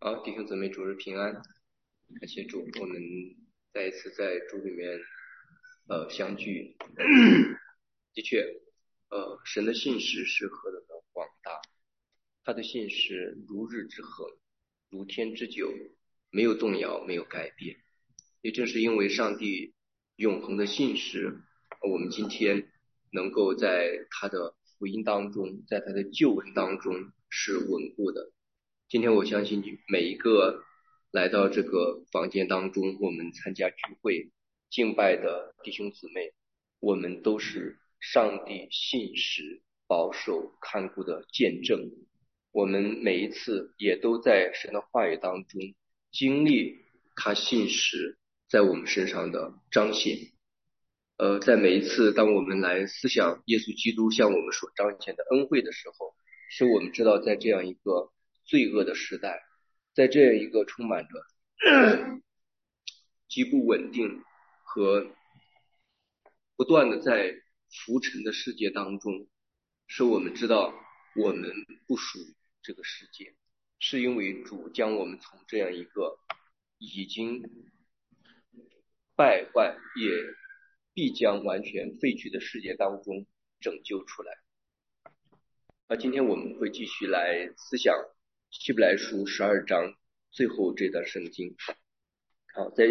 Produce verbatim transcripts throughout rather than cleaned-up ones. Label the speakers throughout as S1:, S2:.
S1: 好，弟兄姊妹，主日平安，感谢主，我们再一次在主里面呃相聚。的确，呃，神的信实是何等的广大，他的信实如日之恒，如天之久，没有动摇，没有改变。也正是因为上帝永恒的信实，我们今天能够在他的福音当中，在他的救恩当中是稳固的。今天我相信每一个来到这个房间当中，我们参加聚会敬拜的弟兄姊妹，我们都是上帝信实保守看顾的见证。我们每一次也都在神的话语当中经历他信实在我们身上的彰显。呃，在每一次当我们来思想耶稣基督向我们所彰显的恩惠的时候，使我们知道在这样一个罪恶的时代，在这样一个充满着极不稳定和不断的在浮沉的世界当中，使我们知道我们不属于这个世界，是因为主将我们从这样一个已经败坏也必将完全废去的世界当中拯救出来。那今天我们会继续来思想希伯来书十二章最后这段圣经。好，在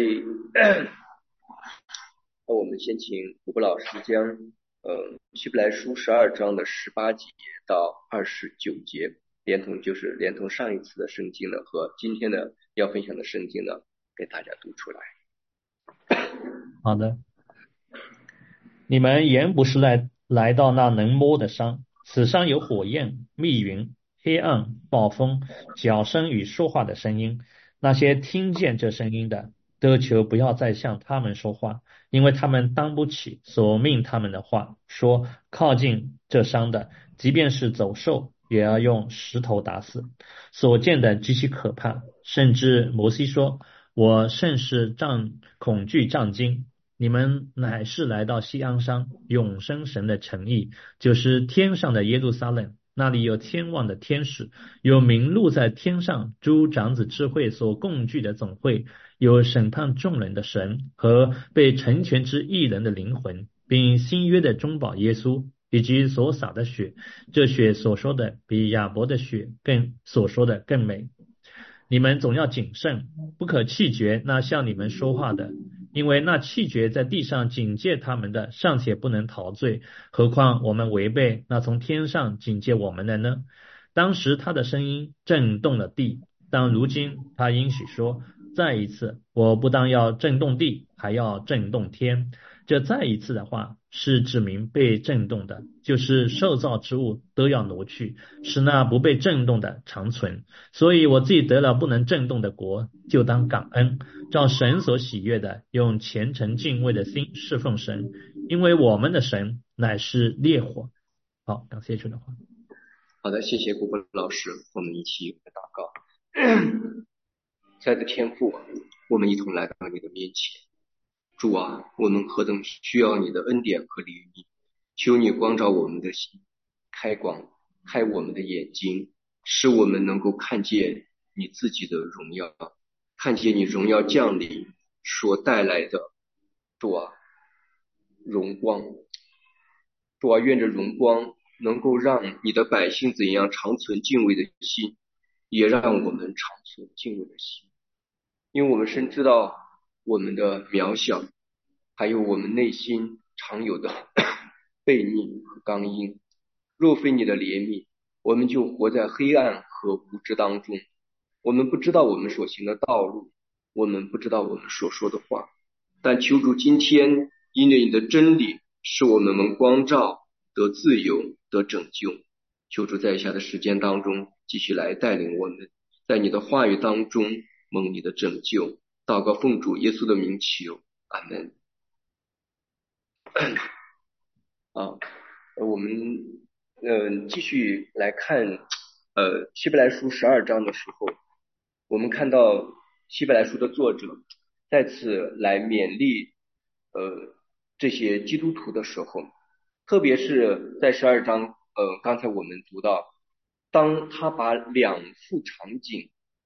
S1: 那我们先请胡布老师将呃希伯来书十二章的十八节到二十九节，连同就是连同上一次的圣经呢和今天的要分享的圣经呢，给大家读出来。
S2: 好的，你们原不是来来到那能摸的山，此山有火焰、密云、黑暗、暴风、脚声与说话的声音。那些听见这声音的，都求不要再向他们说话，因为他们当不起所命他们的话。说靠近这山的，即便是走兽，也要用石头打死。所见的极其可怕，甚至摩西说：“我甚是战恐惧战惊。”你们乃是来到锡安山永生神的城邑，就是天上的耶路撒冷，那里有天望的天使，有名录在天上诸长子智慧所共聚的总会，有审判众人的神和被成全之义人的灵魂，并新约的中保耶稣，以及所洒的血。这血所说的比亚伯的血更所说的更美。你们总要谨慎，不可弃绝那向你们说话的，因为那弃绝在地上警戒他们的，尚且不能逃罪，何况我们违背那从天上警戒我们的呢？当时他的声音震动了地，但如今他应许说，再一次，我不但要震动地，还要震动天。这再一次的话，是指明被震动的，就是受造之物都要挪去，使那不被震动的长存。所以我自己得了不能震动的国，就当感恩，照神所喜悦的，用虔诚敬畏的心侍奉神，因为我们的神乃是烈火。好，感谢主的话。
S1: 好的，谢谢顾本老师，我们一起来祷告。亲爱的天父，我们一同来到你的面前。主啊，我们何等需要你的恩典和怜悯，求你光照我们的心，开光，开我们的眼睛，使我们能够看见你自己的荣耀，看见你荣耀降临所带来的主啊荣光。主啊，愿这荣光能够让你的百姓怎样长存敬畏的心，也让我们长存敬畏的心。因为我们深知道我们的渺小，还有我们内心常有的悖逆和刚硬。若非你的怜悯，我们就活在黑暗和无知当中。我们不知道我们所行的道路，我们不知道我们所说的话。但求主今天因为你的真理，使我们能光照，得自由，得拯救。求主在下的时间当中继续来带领我们，在你的话语当中蒙你的拯救。祷告奉主耶稣的名求，阿门。啊，我们呃继续来看呃希伯来书十二章的时候，我们看到希伯来书的作者再次来勉励呃这些基督徒的时候，特别是在十二章呃刚才我们读到，当他把两幅场景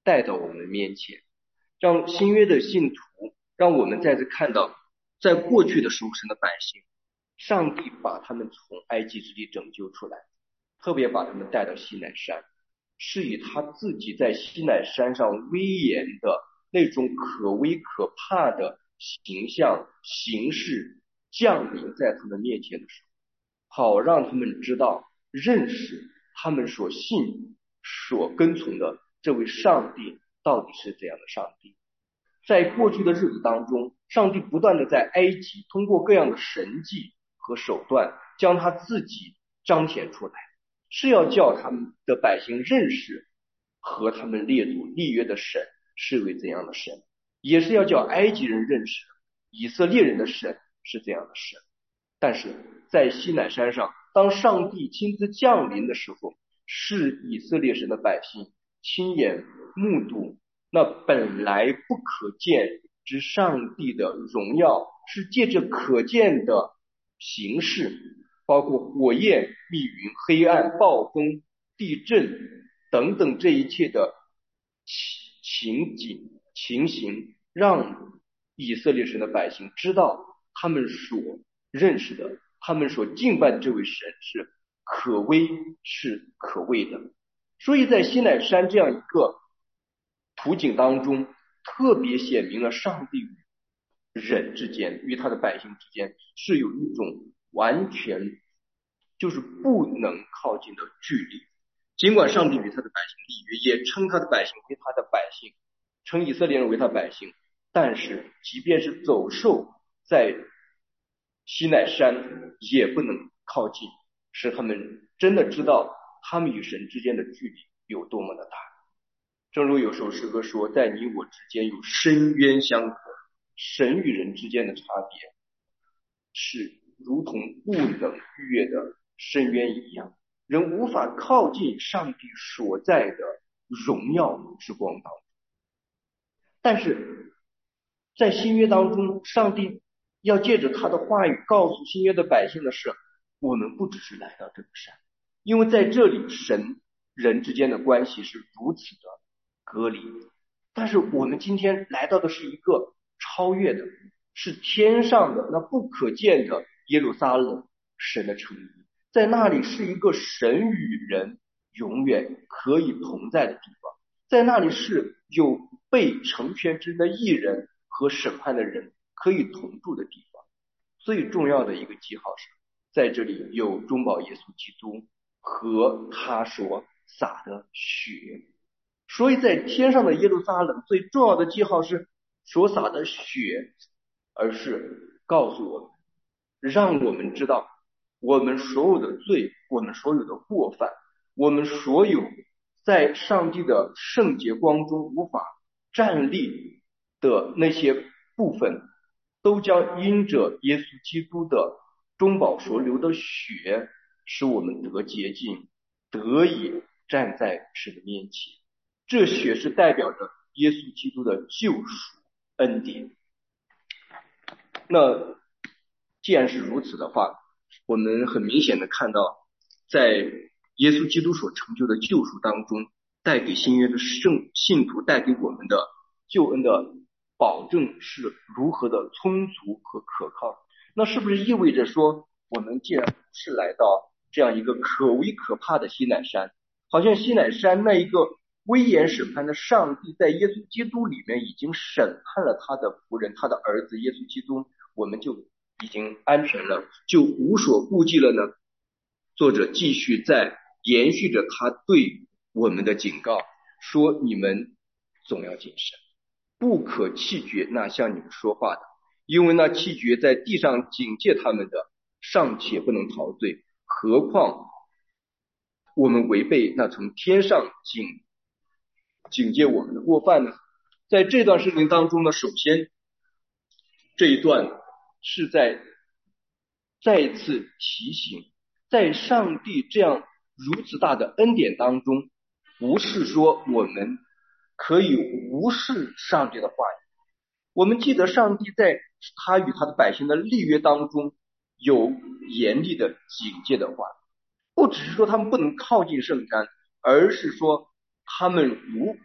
S1: 带到我们面前，让新约的信徒，让我们再次看到，在过去的属神的百姓，上帝把他们从埃及之地拯救出来，特别把他们带到西乃山，是以他自己在西乃山上威严的那种可威可怕的形象形式降临在他们面前的时候，好让他们知道认识他们所信所跟从的这位上帝到底是怎样的上帝。在过去的日子当中，上帝不断的在埃及通过各样的神迹和手段将他自己彰显出来，是要叫他们的百姓认识和他们列祖立约的神是为怎样的神，也是要叫埃及人认识以色列人的神是怎样的神。但是在西乃山上，当上帝亲自降临的时候，是以色列神的百姓亲眼目睹那本来不可见之上帝的荣耀，是借着可见的形式，包括火焰、密云、黑暗、暴风、地震等等这一切的情景情形，让以色列神的百姓知道他们所认识的，他们所敬拜的这位神是可威是可畏的。所以在西乃山这样一个图景当中，特别显明了上帝与人之间，与他的百姓之间是有一种完全就是不能靠近的距离。尽管上帝与他的百姓立约，也称他的百姓为他的百姓，称以色列人为他百姓，但是即便是走兽在西乃山也不能靠近，使他们真的知道他们与神之间的距离有多么的大。正如有首诗歌说，在你我之间有深渊相隔，神与人之间的差别是如同不能逾越的深渊一样，人无法靠近上帝所在的荣耀之光当中。但是在新约当中，上帝要借着他的话语告诉新约的百姓的是，我们不只是来到这个山，因为在这里神人之间的关系是如此的隔离，但是我们今天来到的是一个超越的，是天上的那不可见的耶路撒冷，神的城邑，在那里是一个神与人永远可以同在的地方，在那里是有被成全之的义人和审判的人可以同住的地方。最重要的一个记号是，在这里有中保耶稣基督和他所洒的血，所以在天上的耶路撒冷最重要的记号是所洒的血，而是告诉我们，让我们知道我们所有的罪，我们所有的过犯，我们所有在上帝的圣洁光中无法站立的那些部分，都将因着耶稣基督的中保所流的血，使我们得洁净，得以站在神的面前。这血是代表着耶稣基督的救赎恩典。那既然是如此的话，我们很明显的看到，在耶稣基督所成就的救赎当中，带给新约的圣信徒带给我们的救恩的保证是如何的充足和可靠。那是不是意味着说，我们既然不是来到这样一个可危可怕的西乃山，好像西乃山那一个威严审判的上帝在耶稣基督里面已经审判了他的仆人，他的儿子耶稣基督，我们就已经安全了，就无所顾忌了呢？作者继续在延续着他对我们的警告，说你们总要谨慎，不可弃绝那向你们说话的，因为那弃绝在地上警戒他们的，尚且不能逃罪，何况我们违背那从天上警警戒我们的过犯呢？在这段圣经当中呢，首先这一段是在再一次提醒，在上帝这样如此大的恩典当中，不是说我们可以无视上帝的话语。我们记得上帝在他与他的百姓的立约当中有严厉的警戒的话，不只是说他们不能靠近圣山，而是说他们如果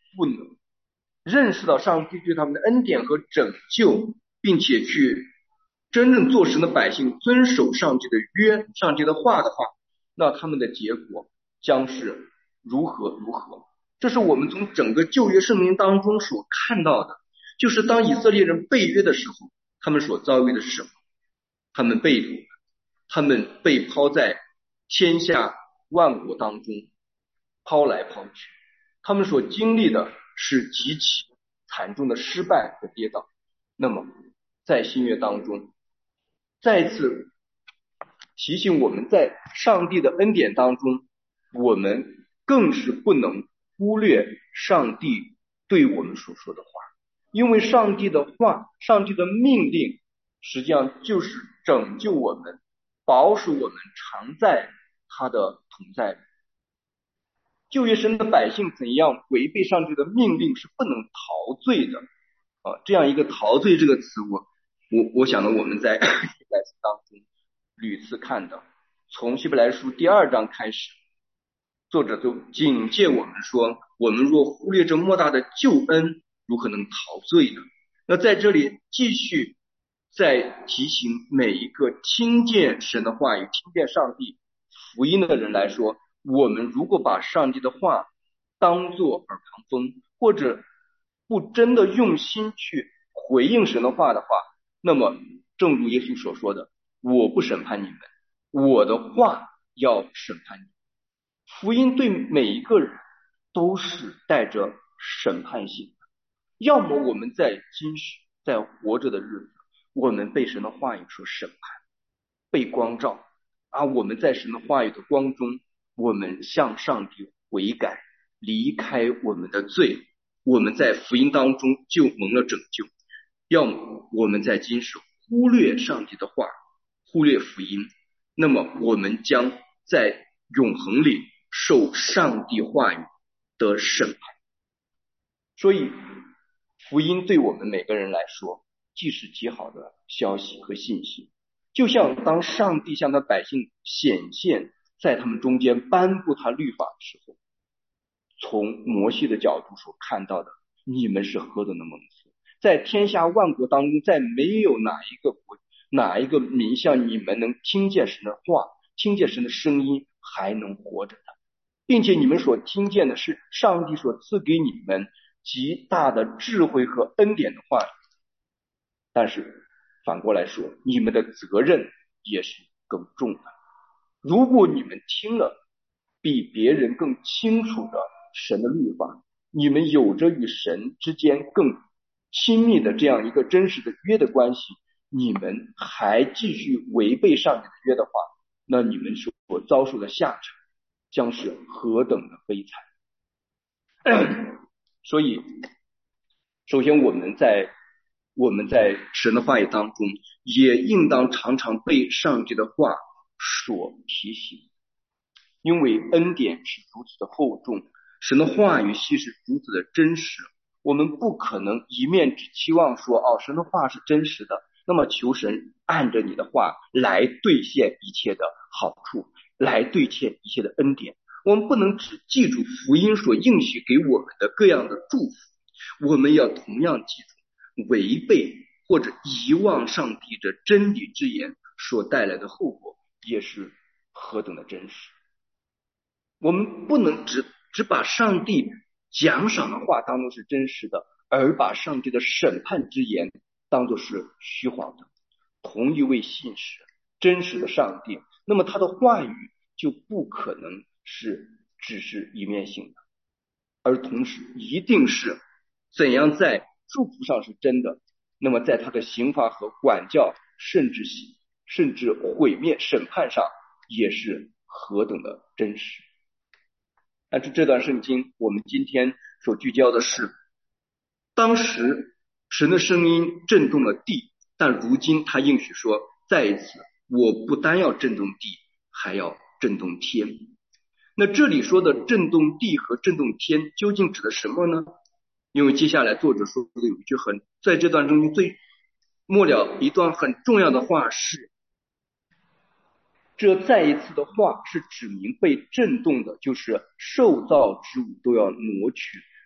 S1: 不能认识到上帝对他们的恩典和拯救，并且去真正做神的百姓，遵守上帝的约、上帝的话的话，那他们的结果将是如何如何。这是我们从整个旧约圣经当中所看到的，就是当以色列人背约的时候，他们所遭遇的是什么？他们被掳，他们被抛在天下万国当中，抛来抛去，他们所经历的是极其惨重的失败和跌倒。那么在新约当中，再次提醒我们，在上帝的恩典当中，我们更是不能忽略上帝对我们所说的话，因为上帝的话，上帝的命令实际上就是拯救我们，保守我们常在他的同在里。旧约神的百姓怎样违背上帝的命令是不能陶醉的啊！这样一个陶醉这个词，我我我想呢，我们在希伯来书当中屡次看到，从希伯来书第二章开始，作者就警戒我们说，我们若忽略这莫大的救恩，如何能陶醉呢？那在这里继续再提醒每一个听见神的话语、听见上帝福音的人来说，我们如果把上帝的话当作耳旁风，或者不真的用心去回应神的话的话，那么正如耶稣所说的，我不审判你们，我的话要审判你们。福音对每一个人都是带着审判性的，要么我们在今世在活着的日子，我们被神的话语所审判，被光照，而我们在神的话语的光中，我们向上帝悔改，离开我们的罪，我们在福音当中就蒙了拯救。要么我们在今世忽略上帝的话，忽略福音，那么我们将在永恒里受上帝话语的审判。所以福音对我们每个人来说既是极好的消息和信息，就像当上帝向他百姓显现，在他们中间颁布他律法的时候，从摩西的角度所看到的，你们是何等的蒙福，在天下万国当中，再没有哪一个国哪一个民像你们能听见神的话，听见神的声音还能活着的，并且你们所听见的是上帝所赐给你们极大的智慧和恩典的话。但是反过来说，你们的责任也是更重的。如果你们听了比别人更清楚的神的律法，你们有着与神之间更亲密的这样一个真实的约的关系，你们还继续违背上帝的约的话，那你们所遭受的下场将是何等的悲惨。所以首先我们在我们在神的话语当中也应当常常被上帝的话所提醒，因为恩典是如此的厚重，神的话语系是如此的真实，我们不可能一面只期望说哦，神的话是真实的，那么求神按着你的话来兑现一切的好处，来兑现一切的恩典。我们不能只记住福音所应许给我们的各样的祝福，我们要同样记住违背或者遗忘上帝这真理之言所带来的后果也是何等的真实。我们不能只只把上帝奖赏的话当作是真实的，而把上帝的审判之言当作是虚谎的。同一位信实真实的上帝，那么他的话语就不可能是只是一面性的，而同时一定是怎样在祝福上是真的，那么在他的刑罚和管教甚至甚至毁灭审判上也是何等的真实。但是这段圣经我们今天所聚焦的是，当时神的声音震动了地，但如今他应许说，再一次我不单要震动地，还要震动天。那这里说的震动地和震动天究竟指的什么呢？因为接下来作者说的有一句很在这段中最末了一段很重要的话是，这再一次的话是指明被震动的就是受造之物都要挪去，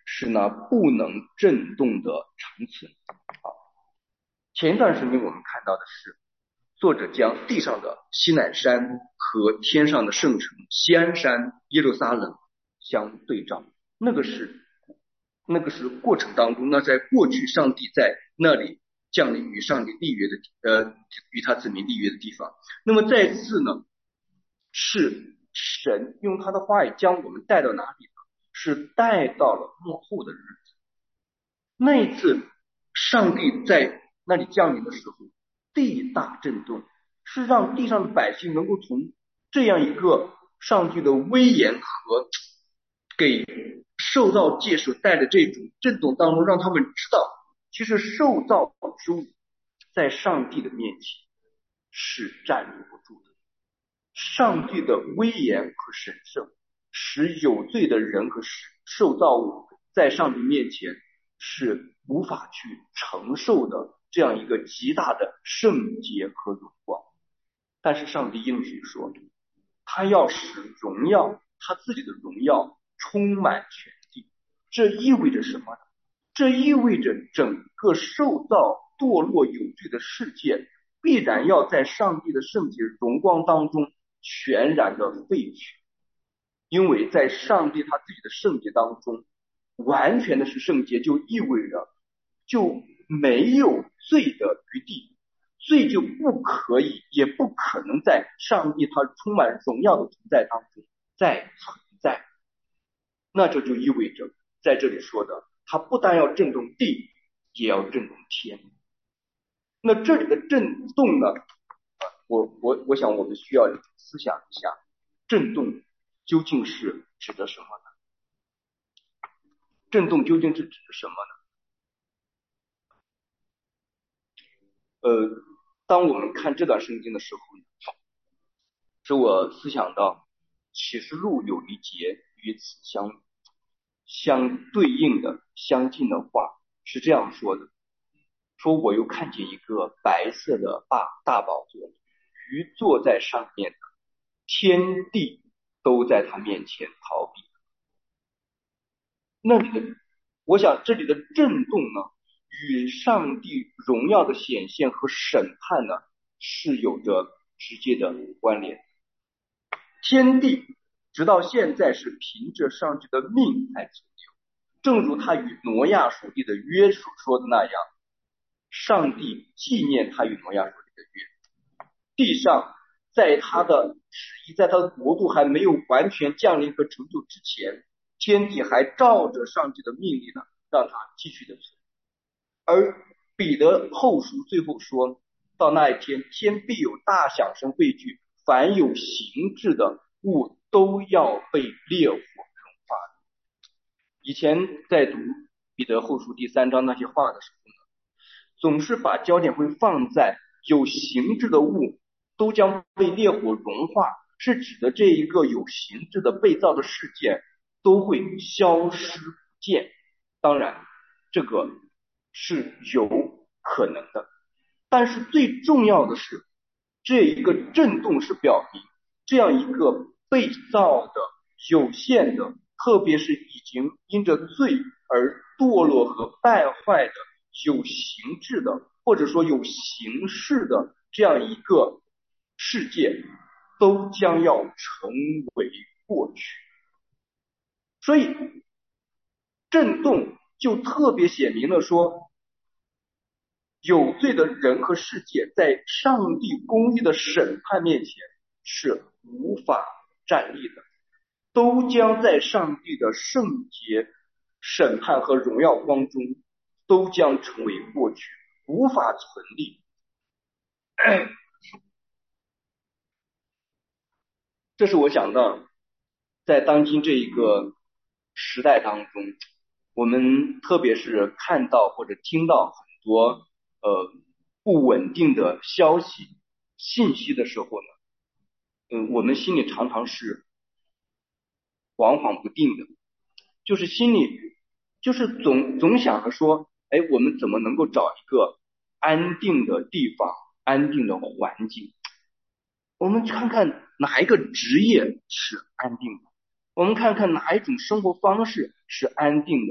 S1: 是那不能震动的长存。啊，前一段圣经我们看到的是，作者将地上的西乃山和天上的圣城锡安山耶路撒冷相对照，那个是那个是过程当中，那在过去上帝在那里降临与上帝立约的呃与他子民立约的地方。那么再次呢，是神用他的话语将我们带到哪里呢？是带到了末后的日子。那一次上帝在那里降临的时候，地大震动，是让地上的百姓能够从这样一个上帝的威严和给受造界所带的这种震动当中，让他们知道，其实受造之物在上帝的面前是站立不住的。上帝的威严和神圣，使有罪的人和受造物在上帝面前是无法去承受的这样一个极大的圣洁和荣光。但是上帝应许说，他要使荣耀，他自己的荣耀充满全地。这意味着什么呢？这意味着整个受造堕落有罪的世界必然要在上帝的圣洁荣光当中全然的废去。因为在上帝他自己的圣洁当中，完全的是圣洁，就意味着就没有罪的余地，罪就不可以也不可能在上帝他充满荣耀的存在当中再存在。那这就意味着在这里说的，他不但要震动地，也要震动天。那这里的震动呢，我我我想我们需要思想一下，震动究竟是指的什么呢？震动究竟是指的什么呢？呃，当我们看这段圣经的时候，使我思想到启示录有一节与此相相对应的相近的话，是这样说的，说我又看见一个白色的大大宝座，鱼坐在上面的，天地都在他面前逃避。那里的，我想这里的震动呢，与上帝荣耀的显现和审判呢，是有着直接的关联。天地直到现在是凭着上帝的命来成就，正如他与挪亚属地的约所说的那样，上帝纪念他与挪亚属地的约。地上在他的旨意，在他的国度还没有完全降临和成就之前，天地还照着上帝的命令呢，让它继续的存。而彼得后书最后说，到那一天，天必有大响声汇聚，凡有形质的物都要被烈火融化。以前在读彼得后书第三章那些话的时候呢，总是把焦点会放在有形质的物都将被烈火融化，是指的这一个有形质的被造的事件都会消失不见。当然这个是有可能的，但是最重要的是，这一个震动是表明这样一个被造的有限的，特别是已经因着罪而堕落和败坏的有形质的，或者说有形式的这样一个世界都将要成为过去。所以震动就特别写明了说，有罪的人和世界在上帝公义的审判面前是无法站立的，都将在上帝的圣洁审判和荣耀光中都将成为过去，无法存立。这是我想到在当今这一个时代当中，我们特别是看到或者听到很多呃不稳定的消息信息的时候呢，嗯，我们心里常常是惶惶不定的，就是心里就是总总想着说，哎，我们怎么能够找一个安定的地方，安定的环境？我们看看哪一个职业是安定的，我们看看哪一种生活方式是安定的，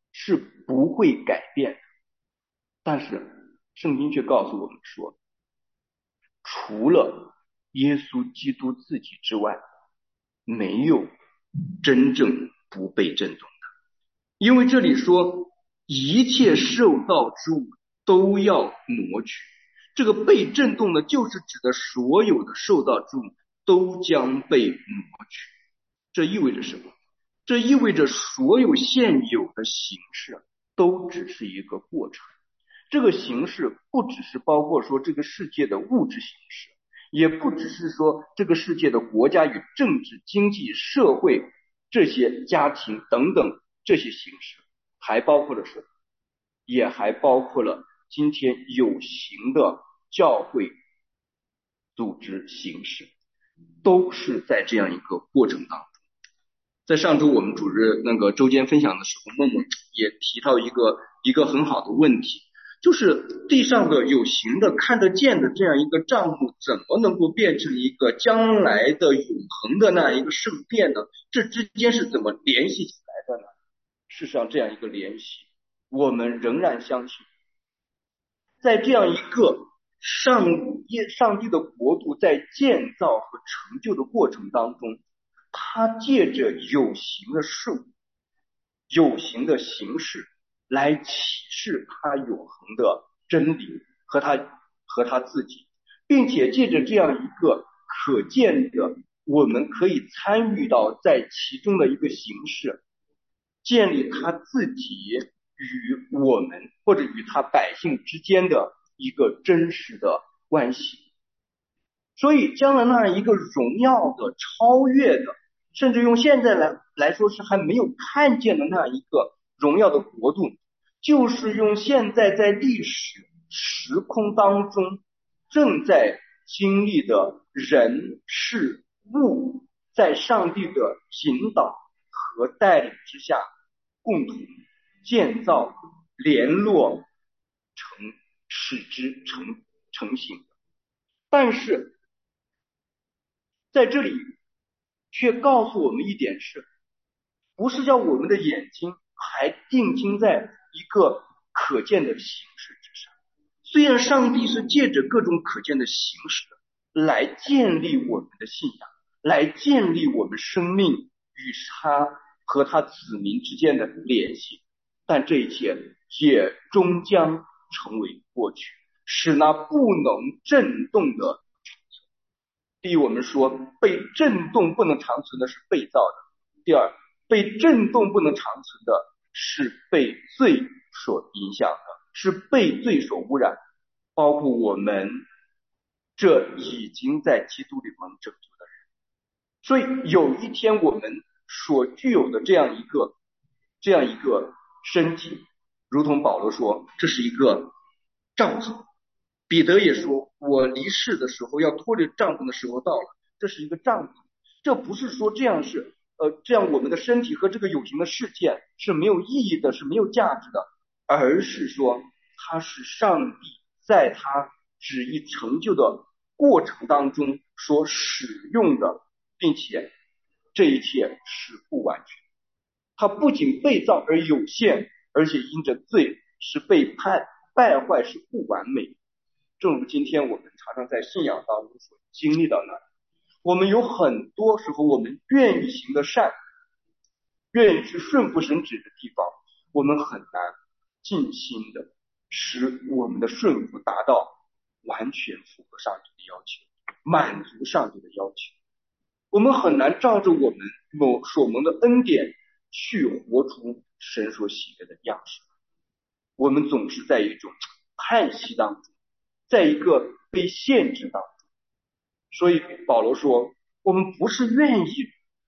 S3: 是不会改变的。但是圣经却告诉我们说，除了耶稣基督自己之外，没有真正不被震动的。因为这里说一切受造之物都要挪去，这个被震动的就是指的所有的受造之物都将被挪去。这意味着什么？这意味着所有现有的形式都只是一个过程。这个形式不只是包括说这个世界的物质形式，也不只是说这个世界的国家与政治、经济、社会这些家庭等等这些形式，还包括了什么？也还包括了今天有形的教会组织形式，都是在这样一个过程当中。在上周我们主日那个周间分享的时候，梦梦也提到一个一个很好的问题，就是地上的有形的看得见的这样一个账目，怎么能够变成一个将来的永恒的那样一个圣殿呢？这之间是怎么联系起来的呢？事实上，这样一个联系，我们仍然相信，在这样一个上上帝的国度在建造和成就的过程当中，他借着有形的事物、有形的形式来启示他永恒的真理和他和他自己，并且借着这样一个可见的我们可以参与到在其中的一个形式，建立他自己与我们或者与他百姓之间的一个真实的关系。所以将来那一个荣耀的、超越的，甚至用现在来来说是还没有看见的那一个荣耀的国度，就是用现在在历史时空当中正在经历的人事物，在上帝的引导和带领之下，共同建造、联络成使之成成型。但是在这里却告诉我们一点是，不是叫我们的眼睛还定睛在一个可见的形式之上。虽然上帝是借着各种可见的形式来建立我们的信仰，来建立我们生命与他和他子民之间的联系，但这一切也终将成为过去，使那不能震动的。第一，我们说被震动不能长存的是被造的；第二，被震动不能长存的是被罪所影响的，是被罪所污染，包括我们这已经在基督里蒙拯救的人。所以有一天我们所具有的这样一个这样一个身体，如同保罗说，这是一个帐篷。彼得也说，我离世的时候要脱离帐篷的时候到了，这是一个帐篷。这不是说这样是呃这样我们的身体和这个有形的世界是没有意义的，是没有价值的，而是说它是上帝在他旨意成就的过程当中所使用的，并且这一切是不完全。它不仅被造而有限，而且因着罪是背叛、败坏，是不完美。正如今天我们常常在信仰当中所经历到的，我们有很多时候我们愿意行的善，愿意去顺服神旨的地方，我们很难尽心的使我们的顺服达到完全符合上帝的要求，满足上帝的要求。我们很难照着我们某所蒙的恩典去活出神所喜悦的样式。我们总是在一种叹息当中，在一个被限制当中。所以保罗说，我们不是愿意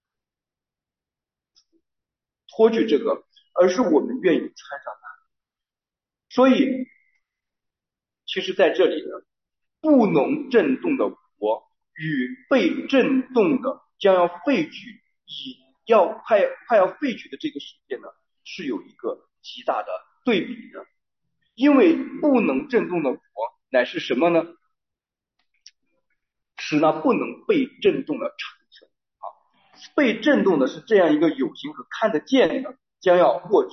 S3: 脱去这个，而是我们愿意参上它。所以其实在这里呢，不能震动的国与被震动的将要废去以要快快要废去的这个世界呢，是有一个极大的对比的。因为不能震动的国乃是什么呢？使那不能被震动的长存啊，被震动的是这样一个有形和看得见的将要过去，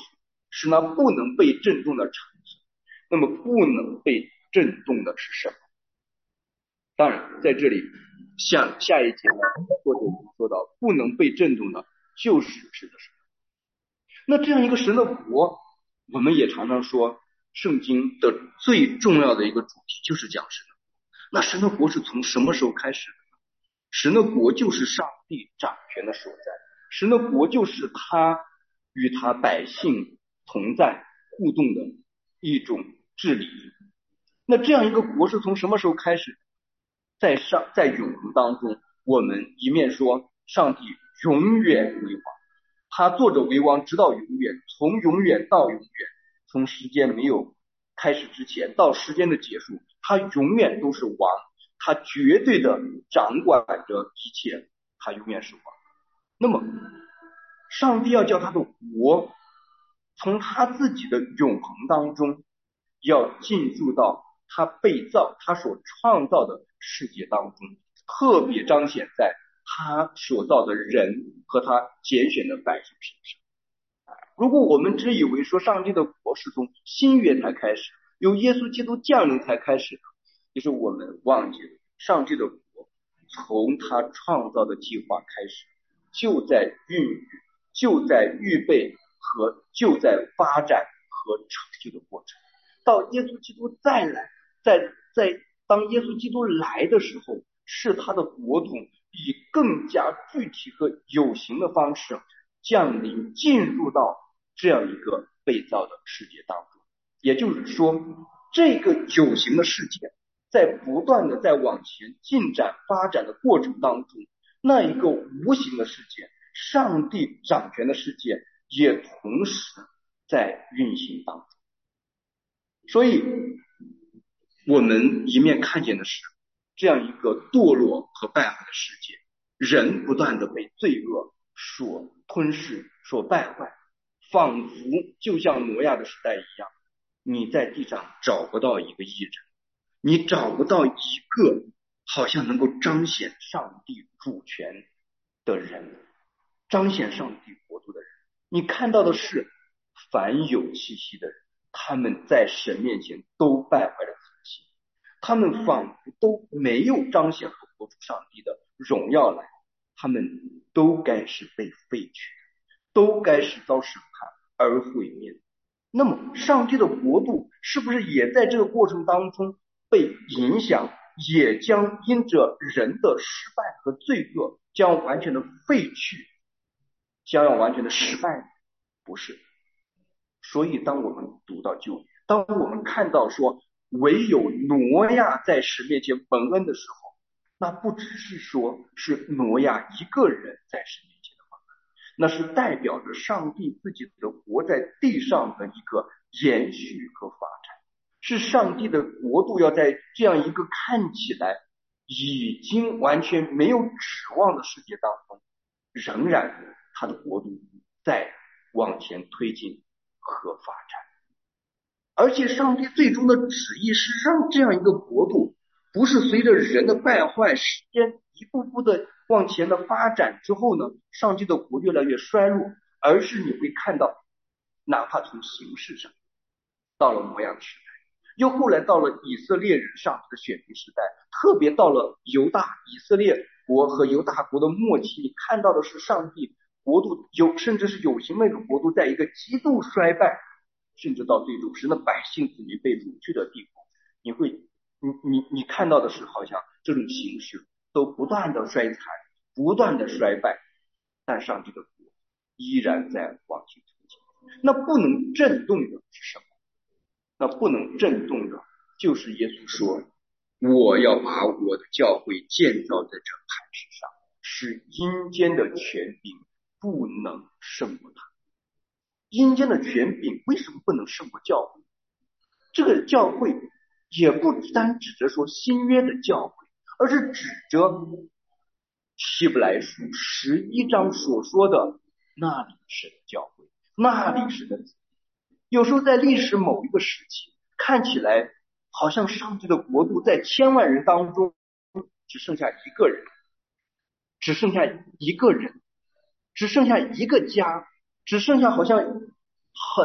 S3: 是那不能被震动的场体。那么不能被震动的是什么？当然在这里像下一节呢，或者说到不能被震动的就是指的是那这样一个神的国，我们也常常说圣经的最重要的一个主题就是讲神的国。那神的国是从什么时候开始的？神的国就是上帝掌权的所在，神的国就是他与他百姓同在互动的一种治理。那这样一个国是从什么时候开始？在上在永恒当中，我们一面说上帝永远为王，他坐着为王直到永远，从永远到永远，从时间没有开始之前到时间的结束，他永远都是王，他绝对的掌管着一切，他永远是王。那么上帝要叫他的国从他自己的永恒当中要进入到他被造他所创造的世界当中，特别彰显在他所造的人和他拣选的百姓身上。如果我们只以为说上帝的国是从新约才开始，由耶稣基督降临才开始的，就是我们忘记了上帝的国从他创造的计划开始，就在孕育，就在预备和就在发展和成就的过程。到耶稣基督再来，在在当耶稣基督来的时候，是他的国度以更加具体和有形的方式降临，进入到这样一个被造的世界当中。也就是说，这个有形的世界在不断的在往前进展发展的过程当中，那一个无形的世界，上帝掌权的世界也同时在运行当中。所以我们一面看见的是这样一个堕落和败坏的世界，人不断的被罪恶所吞噬所败坏，仿佛就像挪亚的时代一样，你在地上找不到一个义人，你找不到一个好像能够彰显上帝主权的人，彰显上帝国度的人。你看到的是凡有气息的人，他们在神面前都败坏了自己，他们仿佛都没有彰显和活出上帝的荣耀来，他们都该是被废去的，都该是遭审判而毁灭的。那么上帝的国度是不是也在这个过程当中被影响，也将因着人的失败和罪恶将完全的废去，将要完全的失败？不是。所以当我们读到旧约，当我们看到说唯有挪亚在神面前蒙恩的时候，那不只是说是挪亚一个人在神面前的蒙恩，那是代表着上帝自己的国在地上的一个延续和发展，是上帝的国度要在这样一个看起来已经完全没有指望的世界当中，仍然他的国度在往前推进和发展。而且上帝最终的旨意是让这样一个国度不是随着人的败坏时间一步步的往前的发展之后呢，上帝的国越来越衰落，而是你会看到哪怕从形式上到了挪亚的时代，又后来到了以色列人上帝的选民时代，特别到了犹大以色列国和犹大国的末期，你看到的是上帝国度有甚至是有形那个国度在一个极度衰败，甚至到最终神的百姓子民被掳去的地步，你会你你你看到的是好像这种形式都不断的衰残，不断的衰败，但上帝的国依然在往前推进。那不能震动的是什么？那不能震动的就是耶稣说，我要把我的教会建造在这磐石上，使阴间的权柄不能胜过他。阴间的权柄为什么不能胜过教会？这个教会也不单指着说新约的教会，而是指着希伯来书十一章所说的那里是教会，那里是的子。有时候在历史某一个时期，看起来好像上帝的国度在千万人当中只剩下一个人，只剩下一个人，只剩下一个家，只剩下好像很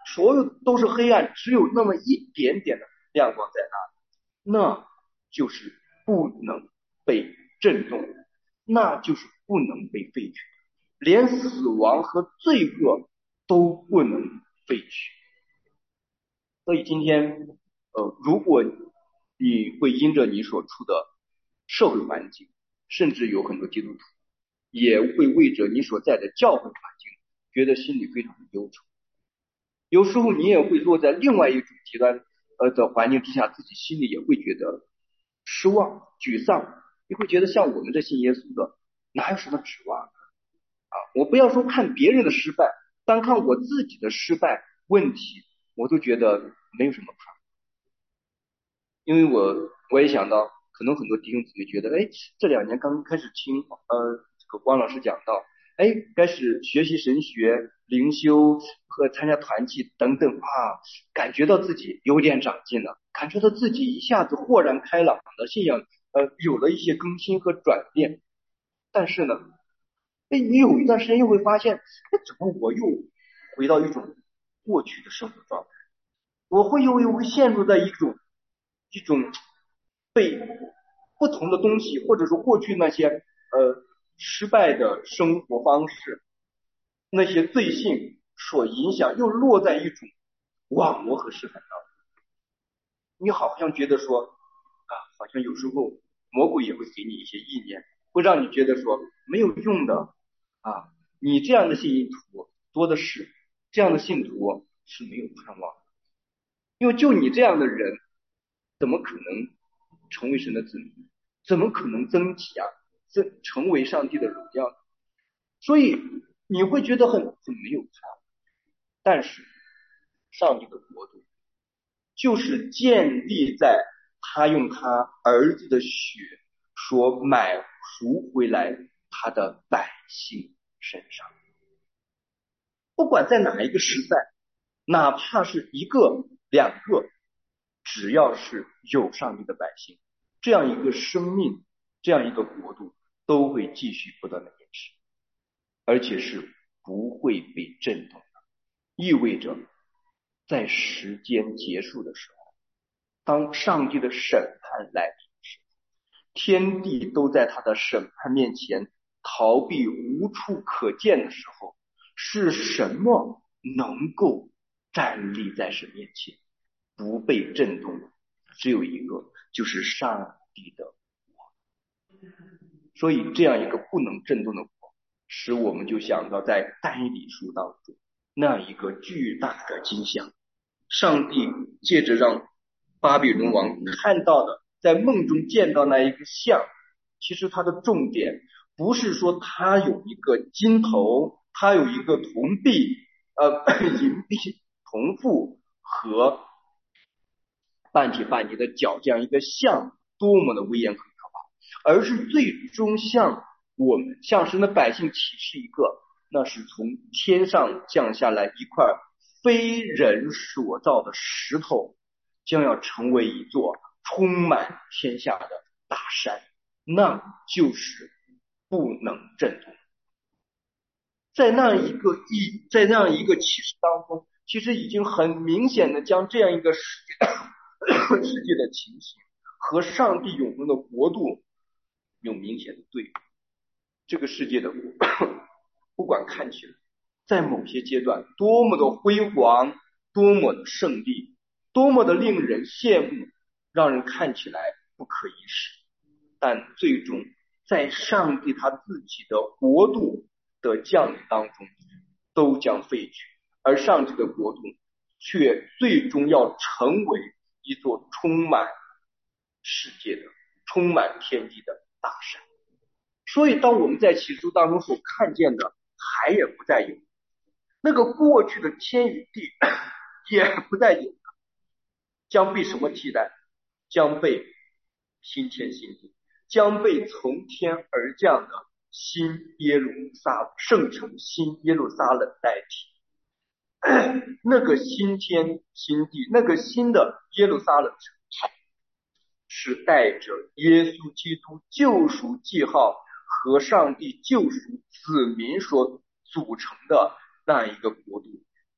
S3: 所有都是黑暗，只有那么一点点的亮光在那里，那就是不能被震动，那就是不能被废去，连死亡和罪恶都不能废去。所以今天呃，如果你会因着你所处的社会环境，甚至有很多基督徒也会为着你所在的教会环境觉得心里非常的忧愁，有时候你也会落在另外一种极端呃的环境之下，自己心里也会觉得失望沮丧，你会觉得像我们这信耶稣的哪有什么指望啊？我不要说看别人的失败，单看我自己的失败问题，我都觉得没有什么盼望。因为我我也想到，可能很多弟兄姊妹觉得，哎，这两年刚开始听呃这个光老师讲到，哎，开始学习神学、灵修和参加团契等等啊，感觉到自己有点长进了，感觉到自己一下子豁然开朗的信仰呃有了一些更新和转变。但是呢，哎，你有一段时间又会发现，哎，怎么我又回到一种过去的生活状态？我会又又会陷入在一种一种被不同的东西，或者说过去那些呃失败的生活方式，那些罪性所影响，又落在一种网罗和试探当中。你好像觉得说啊，好像有时候魔鬼也会给你一些意念，会让你觉得说没有用的啊，你这样的信徒多的是，这样的信徒是没有盼望的，因为就你这样的人，怎么可能成为神的子民？怎么可能增体啊？增成为上帝的荣耀？所以你会觉得很很没有盼望。但是上帝的国度就是建立在他用他儿子的血所买赎回来他的百姓身上。不管在哪一个时代，哪怕是一个两个，只要是有上帝的百姓，这样一个生命，这样一个国度都会继续不断的延续，而且是不会被震动的。意味着在时间结束的时候，当上帝的审判来临时，天地都在他的审判面前逃避无处可见的时候，是什么能够站立在神面前不被震动的？只有一个，就是上帝的国。所以这样一个不能震动的国，使我们就想到在但以理书当中那一个巨大的景象，上帝借着让巴比伦王看到的，在梦中见到那一个像，其实它的重点不是说他有一个金头，他有一个铜币呃银币铜腹和半铁半泥的脚，这样一个像多么的威严和可怕，而是最终向我们向神的百姓启示一个，那是从天上降下来一块非人所造的石头，将要成为一座充满天下的大山，那就是不能震动。在那一个意，在那样一个启示当中，其实已经很明显的将这样一个世界世界的情形和上帝永恒的国度有明显的对比。这个世界的不管看起来在某些阶段多么的辉煌，多么的胜利，多么的令人羡慕，让人看起来不可一世，但最终在上帝他自己的国度的降临当中都将废去，而上帝的国度却最终要成为一座充满世界的、充满天地的大山。所以当我们在启示录当中所看见的海也不再有，那个过去的天与地也不再有，将被什么替代？将被新天新地，将被从天而降的新耶路撒冷圣城新耶路撒冷代替。那个新天新地，那个新的耶路撒冷城是带着耶稣基督救赎记号和上帝救赎子民所组成的那一个国度，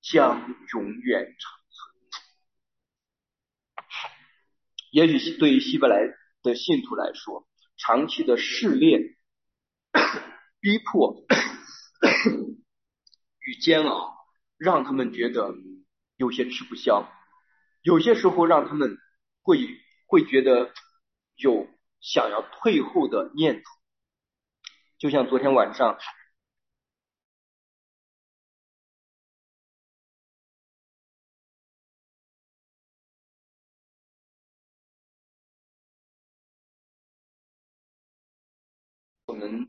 S3: 将永远长存。也许对于希伯来的信徒来说，长期的试炼、逼迫与煎熬，让他们觉得有些吃不消，有些时候让他们会会觉得有想要退后的念头。就像昨天晚上我们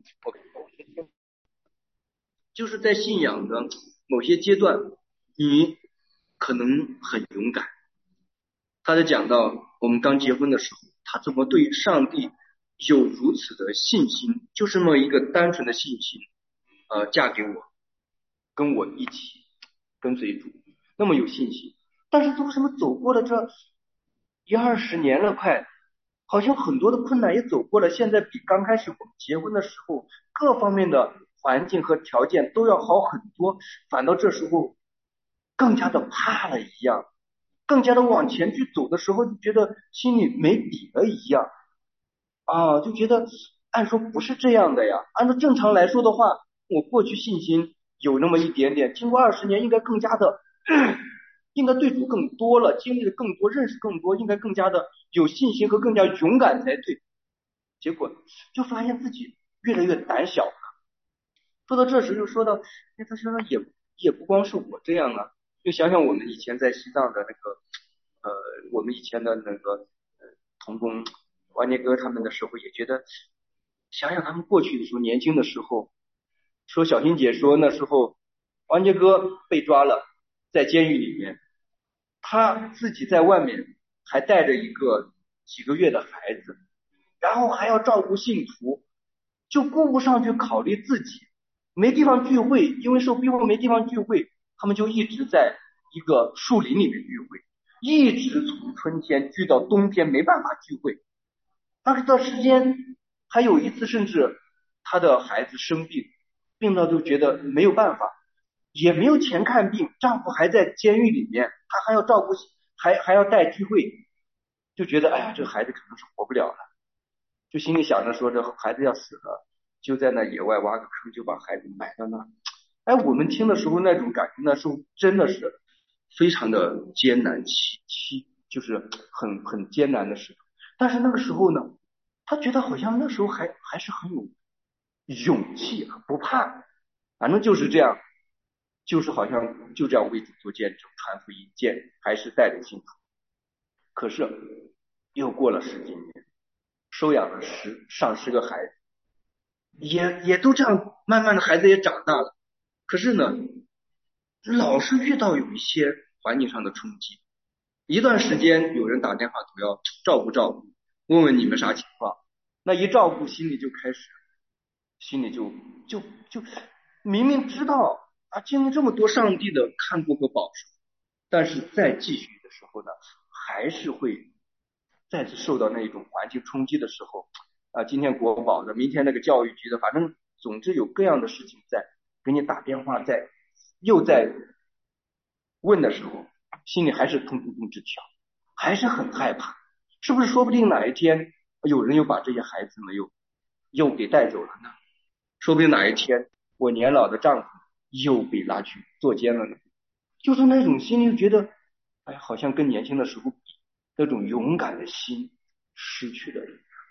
S3: 就是在信仰的某些阶段，你可能很勇敢。他在讲到我们刚结婚的时候，他怎么对上帝有如此的信心，就是那么一个单纯的信心，呃，嫁给我，跟我一起跟随主，那么有信心。但是为什么走过了这一二十年了，快，好像很多的困难也走过了，现在比刚开始我们结婚的时候各方面的环境和条件都要好很多，反倒这时候更加的怕了一样，更加的往前去走的时候，就觉得心里没底了一样啊，就觉得按说不是这样的呀，按照正常来说的话，我过去信心有那么一点点，经过二十年应该更加的应该对主更多了，经历的更多，认识更多，应该更加的有信心和更加勇敢才对。结果就发现自己越来越胆小了。说到这时就说到，哎，他说也也不光是我这样啊，就想想我们以前在西藏的那个呃，我们以前的那个呃童工王杰哥他们的时候，也觉得想想他们过去的时候，年轻的时候，说小欣姐说那时候王杰哥被抓了，在监狱里面，他自己在外面还带着一个几个月的孩子，然后还要照顾信徒，就顾不上去考虑自己，没地方聚会，因为受逼迫没地方聚会，他们就一直在一个树林里面聚会，一直从春天聚到冬天，没办法聚会。那段时间还有一次，甚至他的孩子生病，病到就觉得没有办法，也没有钱看病，丈夫还在监狱里面，他还要照顾，还还要带聚会，就觉得哎呀，这个孩子可能是活不了了，就心里想着说这孩子要死了，就在那野外挖个坑，就把孩子埋到那。哎，我们听的时候那种感觉，那时候真的是非常的艰难凄凄，就是很很艰难的时候。但是那个时候呢，他觉得好像那时候还还是很有勇气，不怕，反正就是这样，就是好像就这样为主做见证，传福音，见还是带着信徒。可是又过了十几年，收养了十上十个孩子，也也都这样，慢慢的孩子也长大了。可是呢，老是遇到有一些环境上的冲击。一段时间有人打电话都要照顾照顾，问问你们啥情况，那一照顾心里就开始，心里就就就明明知道啊，经历这么多上帝的看顾和保守，但是再继续的时候呢，还是会再次受到那一种环境冲击的时候啊，今天国保的，明天那个教育局的，反正总之有各样的事情在给你打电话，在又在问的时候，心里还是痛痛痛直跳，还是很害怕，是不是说不定哪一天有人又把这些孩子们又又给带走了呢？说不定哪一天我年老的丈夫又被拉去坐监了呢？就是那种心里觉得，哎，好像跟年轻的时候比，那种勇敢的心失去了。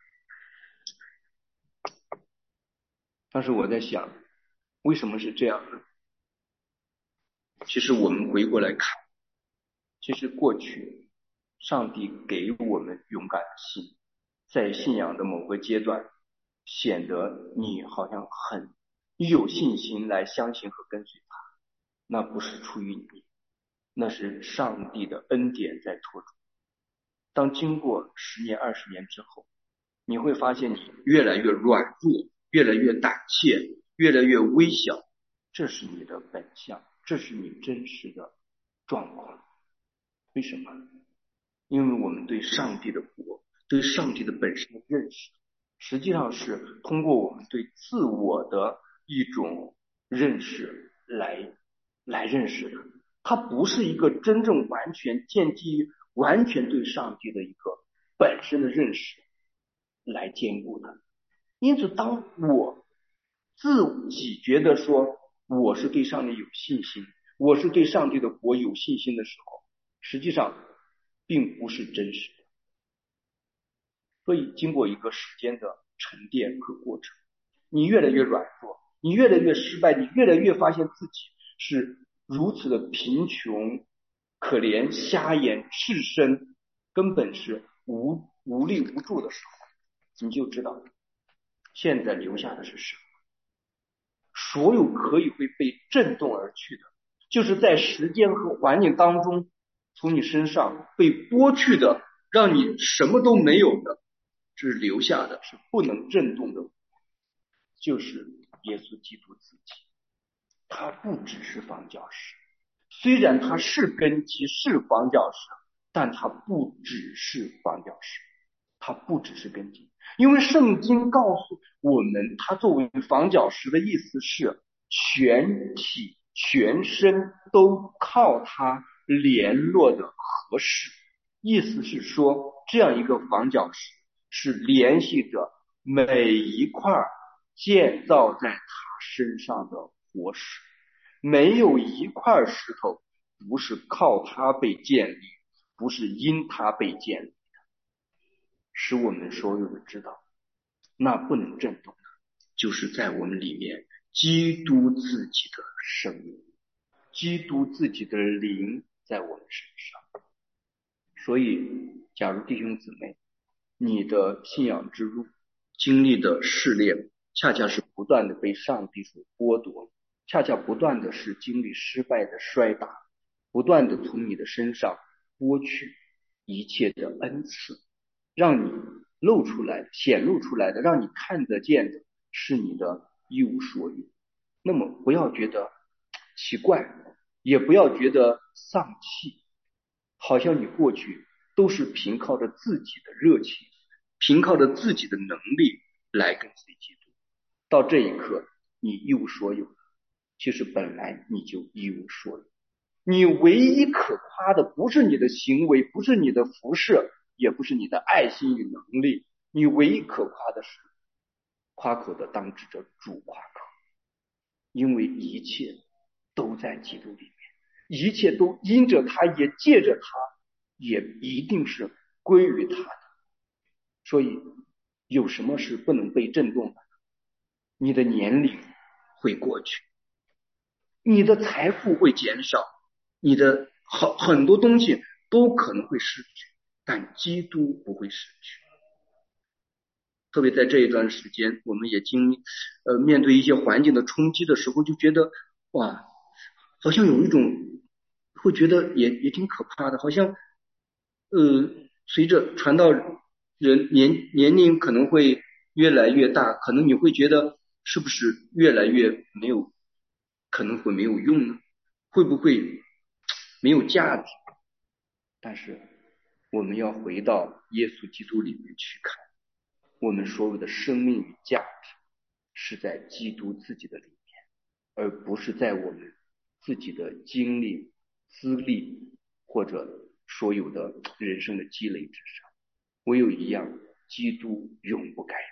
S3: 但是我在想，为什么是这样呢？其实我们回过来看，其实过去上帝给我们勇敢的心，在信仰的某个阶段，显得你好像很有信心来相信和跟随他，那不是出于你，那是上帝的恩典在托住。当经过十年二十年之后，你会发现你越来越软弱，越来越胆怯，越来越微小，这是你的本相，这是你真实的状况。为什么？因为我们对上帝的国，对上帝的本身的认识，实际上是通过我们对自我的一种认识来来认识的。 它不是一个真正完全建基于完全对上帝的一个本身的认识来兼顾的。因此当我自己觉得说我是对上帝有信心，我是对上帝的国有信心的时候，实际上并不是真实的。所以经过一个时间的沉淀和过程，你越来越软弱，你越来越失败，你越来越发现自己是如此的贫穷、可怜、瞎眼、赤身，根本是无无力无助的时候，你就知道现在留下的是什么。所有可以会被震动而去的，就是在时间和环境当中从你身上被剥去的，让你什么都没有的，这是留下的，是不能震动的，就是耶稣基督自己。他不只是房角石，虽然他是根基是房角石，但他不只是房角石，他不只是根基。因为圣经告诉我们，他作为房角石的意思是全体全身都靠他联络的合适，意思是说这样一个房角石是联系着每一块建造在他身上的活石，没有一块石头不是靠他被建立，不是因他被建立的，使我们所有的知道，那不能震动的就是在我们里面基督自己的生命，基督自己的灵在我们身上。所以假如弟兄姊妹你的信仰之路经历的试炼恰恰是不断的被上帝所剥夺，恰恰不断的是经历失败的摔打，不断的从你的身上剥去一切的恩赐，让你露出来显露出来的，让你看得见的是你的一无所有。那么不要觉得奇怪，也不要觉得丧气，好像你过去都是凭靠着自己的热情，凭靠着自己的能力来跟随基督，到这一刻你一无所有，其实本来你就一无所有。你唯一可夸的不是你的行为，不是你的服饰，也不是你的爱心与能力，你唯一可夸的是夸口的当指着主夸口，因为一切都在基督里面，一切都因着他，也借着他，也一定是归于他的。所以有什么是不能被震动的？你的年龄会过去，你的财富会减少，你的很很多东西都可能会失去，但基督不会失去。特别在这一段时间，我们也经呃面对一些环境的冲击的时候，就觉得哇，好像有一种会觉得也也挺可怕的，好像呃随着传道人年年龄可能会越来越大，可能你会觉得是不是越来越没有可能会没有用呢？会不会没有价值？但是我们要回到耶稣基督里面去看，我们所有的生命与价值是在基督自己的里面，而不是在我们自己的经历、资历或者所有的人生的积累之上。唯有一样，基督永不改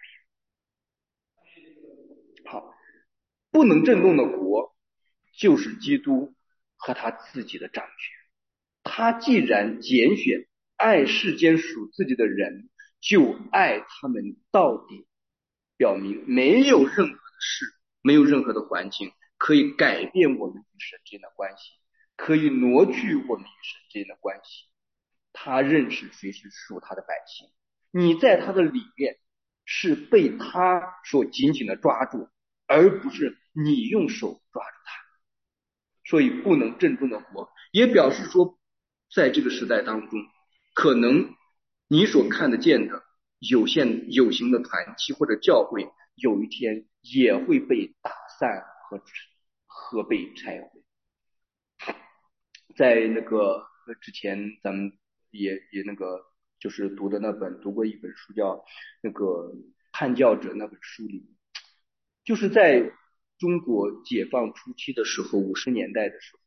S3: 变。好，不能震动的国就是基督和他自己的掌权。他既然拣选爱世间属自己的人，就爱他们到底，表明没有任何的事，没有任何的环境可以改变我们与神之间的关系，可以挪去我们与神之间的关系。他认识谁是属他的百姓，你在他的里面是被他所紧紧的抓住，而不是你用手抓住他。所以不能震动的国，也表示说在这个时代当中，可能你所看得见的有限有形的团体或者教会，有一天也会被打散和和被拆毁。在那个之前咱们也也那个就是读的那本读过一本书叫那个叛教者那本书里，就是在中国解放初期的时候，五十年代的时候，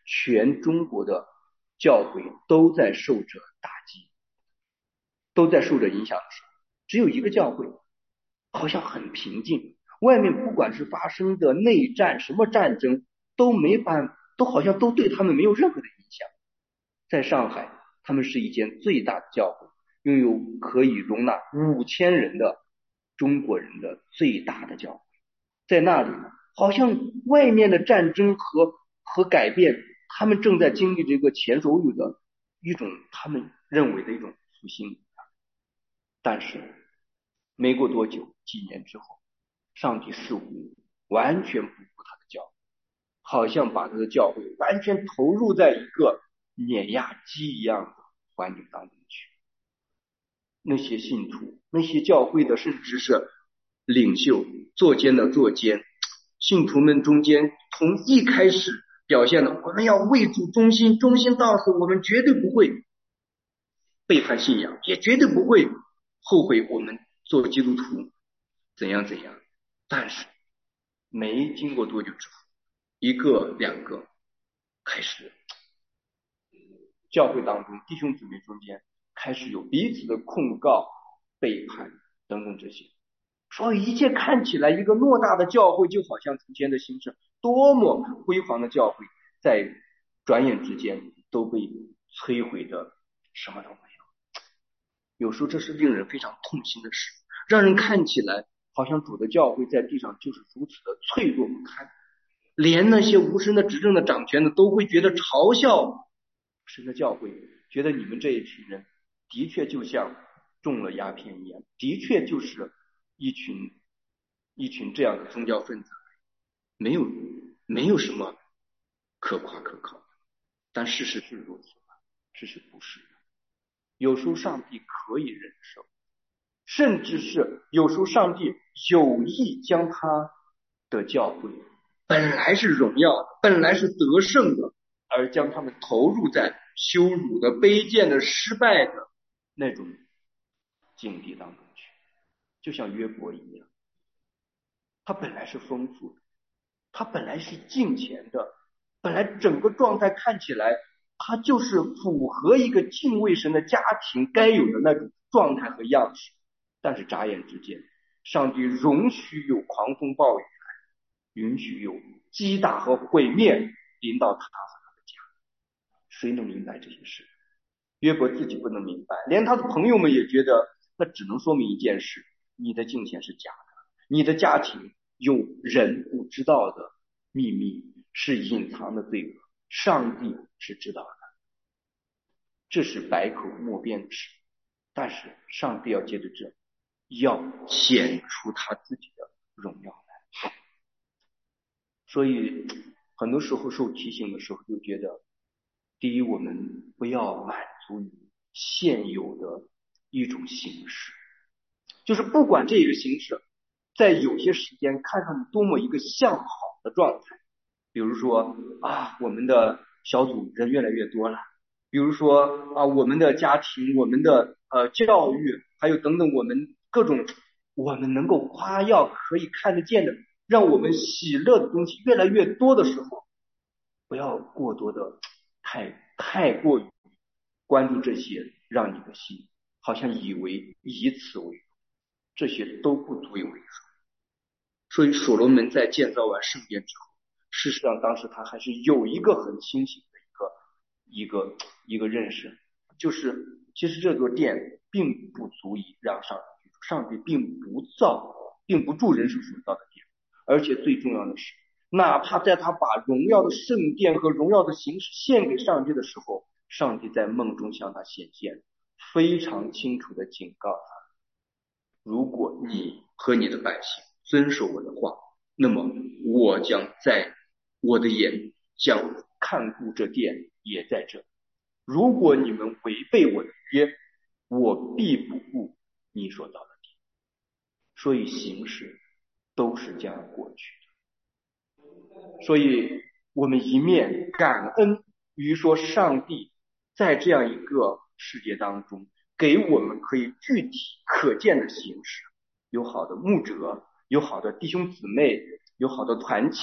S3: 全中国的教会都在受着打击，都在受着影响的时候，只有一个教会好像很平静，外面不管是发生的内战什么战争都没法，都好像都对他们没有任何的影响。在上海，他们是一间最大的教会，拥有可以容纳五千人的中国人的最大的教会。在那里好像外面的战争和和改变，他们正在经历这个前所未有的一种他们认为的一种复兴。但是没过多久，几年之后，上帝似乎完全不顾他的教会，好像把他的教会完全投入在一个碾压机一样的环境当中去。那些信徒，那些教会的甚至是领袖，作奸的作奸，信徒们中间从一开始表现的我们要为主忠心，忠心到死，我们绝对不会背叛信仰，也绝对不会后悔我们做基督徒怎样怎样。但是没经过多久之后，一个两个开始教会当中弟兄姊妹中间开始有彼此的控告、背叛等等这些，所以一切看起来一个偌大的教会就好像从前的兴盛，多么辉煌的教会，在转眼之间都被摧毁的什么都没有。有时候这是令人非常痛心的事，让人看起来好像主的教会在地上就是如此的脆弱不堪，连那些无神的执政的掌权的都会觉得嘲笑神的教会，觉得你们这一群人的确就像中了鸦片一样，的确就是一群一群这样的宗教分子，没有没有什么可夸可靠的。但事实是如此吗？事实不是。有时候上帝可以忍受，甚至是有时候上帝有意将他的教会本来是荣耀的，本来是得胜的，而将他们投入在羞辱的、卑贱的、失败的那种境地当中去。就像约伯一样，他本来是丰富的，他本来是敬虔的，本来整个状态看起来他就是符合一个敬畏神的家庭该有的那种状态和样式。但是眨眼之间，上帝容许有狂风暴雨，允许有击打和毁灭临到他和他的家。谁能明白这些事？约伯自己不能明白，连他的朋友们也觉得那只能说明一件事，你的敬虔是假的，你的家庭有人不知道的秘密，是隐藏的罪恶，上帝是知道的，这是百口莫辩的事。但是上帝要借着这要显出他自己的荣耀来。所以很多时候受提醒的时候就觉得，第一，我们不要满足于现有的一种形式，就是不管这个形式在有些时间看上去多么一个向好的状态，比如说啊，我们的小组人越来越多了，比如说啊，我们的家庭，我们的呃教育，还有等等，我们各种我们能够夸耀可以看得见的，让我们喜乐的东西越来越多的时候，不要过多的太太过于关注这些，让你的心好像以为以此为荣，这些都不足以为荣。所以所罗门在建造完圣殿之后，事实上当时他还是有一个很清醒的一个一个一个认识，就是其实这座殿并不足以让上帝居住，上帝并不造并不住人手所造的殿，而且最重要的是，哪怕在他把荣耀的圣殿和荣耀的形式献给上帝的时候，上帝在梦中向他显现，非常清楚的警告他，如果你和你的百姓遵守我的话，那么我将在我的眼将看顾这殿也在这。如果你们违背我的约，我必不顾你所造的殿。所以形式都是这样过去的。所以我们一面感恩于说上帝在这样一个世界当中给我们可以具体可见的形式，有好的牧者，有好的弟兄姊妹，有好的团契，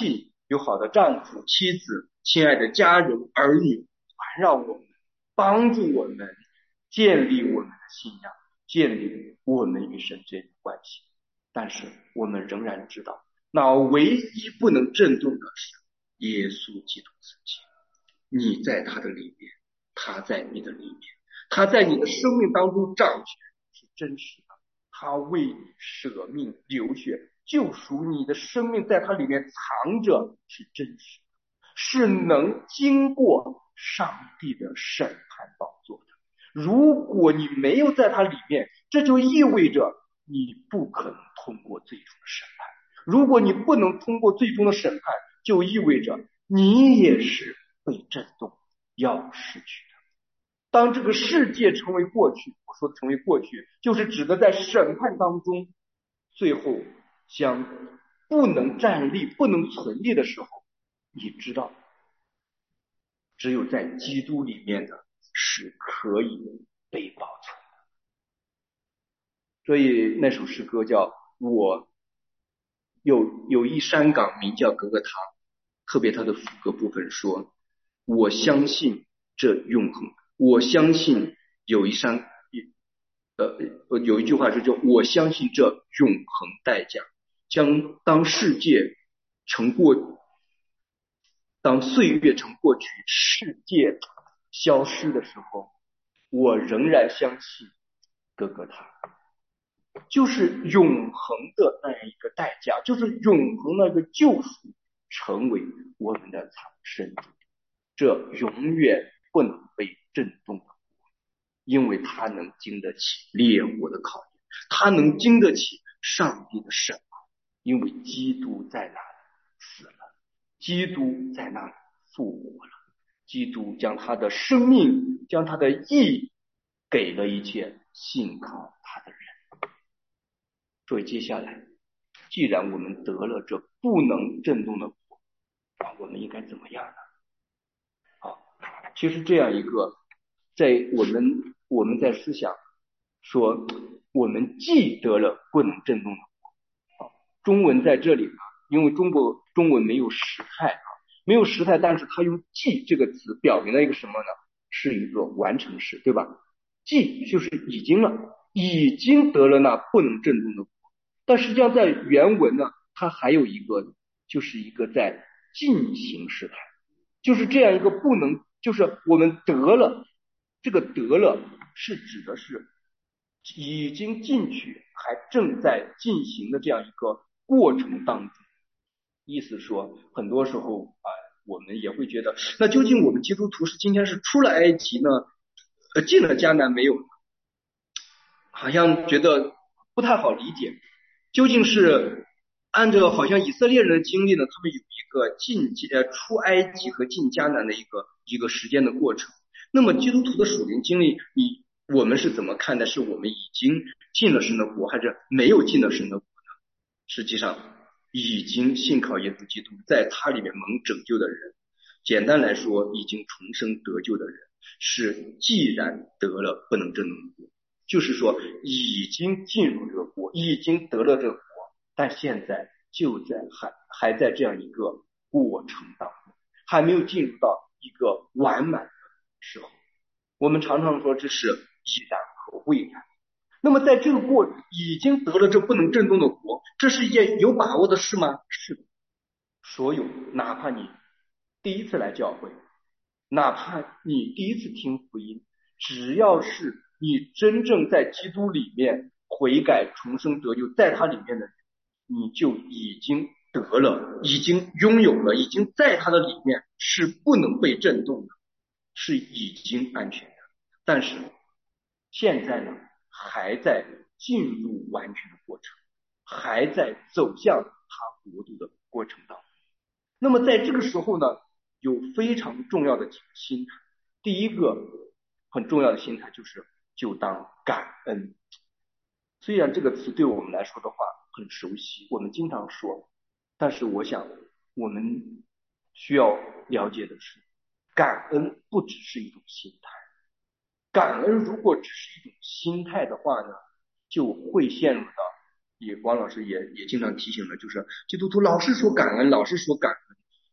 S3: 有好的丈夫、妻子、亲爱的家人、儿女环绕我们，帮助我们建立我们的信仰，建立我们与神之间的关系。但是我们仍然知道，那唯一不能震动的是耶稣基督自己。你在他的里面，他在你的里面，他在你的生命当中掌权是真实的，他为你舍命流血救赎你的生命，在他里面藏着是真实的，是能经过上帝的审判宝座的。如果你没有在他里面，这就意味着你不可能通过最终的审判。如果你不能通过最终的审判，就意味着你也是被震动要失去的。当这个世界成为过去，我说的成为过去，就是指的在审判当中最后将不能站立不能存立的时候，你知道只有在基督里面的是可以被保存的。所以那首诗歌叫我有有一山岗名叫格格塔，特别他的副歌部分说，我相信这永恒，我相信有一山呃有一句话是叫我相信这永恒代价，将当世界成过当岁月成过去，世界消失的时候，我仍然相信格格塔，就是永恒的那一个代价，就是永恒那个救赎成为我们的藏身，这永远不能被震动的，因为它能经得起烈火的考验，它能经得起上帝的审判，因为基督在那里死了，基督在那里复活了，基督将他的生命将他的义给了一切信靠他的人。所以接下来既然我们得了这不能震动的国，我们应该怎么样呢？好，其实这样一个在我们我们在思想说我们既得了不能震动的国，中文在这里呢，因为中国中文没有时态啊，没有时态，但是它用既这个词表明了一个什么呢？是一个完成式，对吧？既就是已经了，已经得了那不能震动的国。但实际上在原文呢，它还有一个就是一个在进行时态，就是这样一个不能，就是我们得了，这个得了是指的是已经进去还正在进行的这样一个过程当中。意思说很多时候啊，我们也会觉得，那究竟我们基督徒是今天是出了埃及呢，呃，进了迦南没有？好像觉得不太好理解。究竟是按照好像以色列人的经历呢，他们有一个进呃出埃及和进迦南的一个一个时间的过程。那么基督徒的属灵经历，你我们是怎么看待？是我们已经进了神的国，还是没有进了神的国呢？实际上，已经信靠耶稣基督，在他里面蒙拯救的人，简单来说，已经重生得救的人，是既然得了不能震动的国。就是说已经进入这个国，已经得了这个国，但现在就在还还在这样一个过程当中，还没有进入到一个完满的时候。我们常常说这是已然和未然。那么在这个过已经得了这不能震动的国，这是一件有把握的事吗？是的。所有哪怕你第一次来教会，哪怕你第一次听福音，只要是你真正在基督里面悔改重生得救，在他里面的人，你就已经得了，已经拥有了，已经在他的里面，是不能被震动的，是已经安全的。但是现在呢，还在进入完全的过程，还在走向他国度的过程当中。那么在这个时候呢，有非常重要的几个心态。第一个很重要的心态就是就当感恩。虽然这个词对我们来说的话很熟悉，我们经常说，但是我想我们需要了解的是，感恩不只是一种心态。感恩如果只是一种心态的话呢，就会陷入到，也王老师也也经常提醒的，就是基督徒老是说感恩，老是说感恩，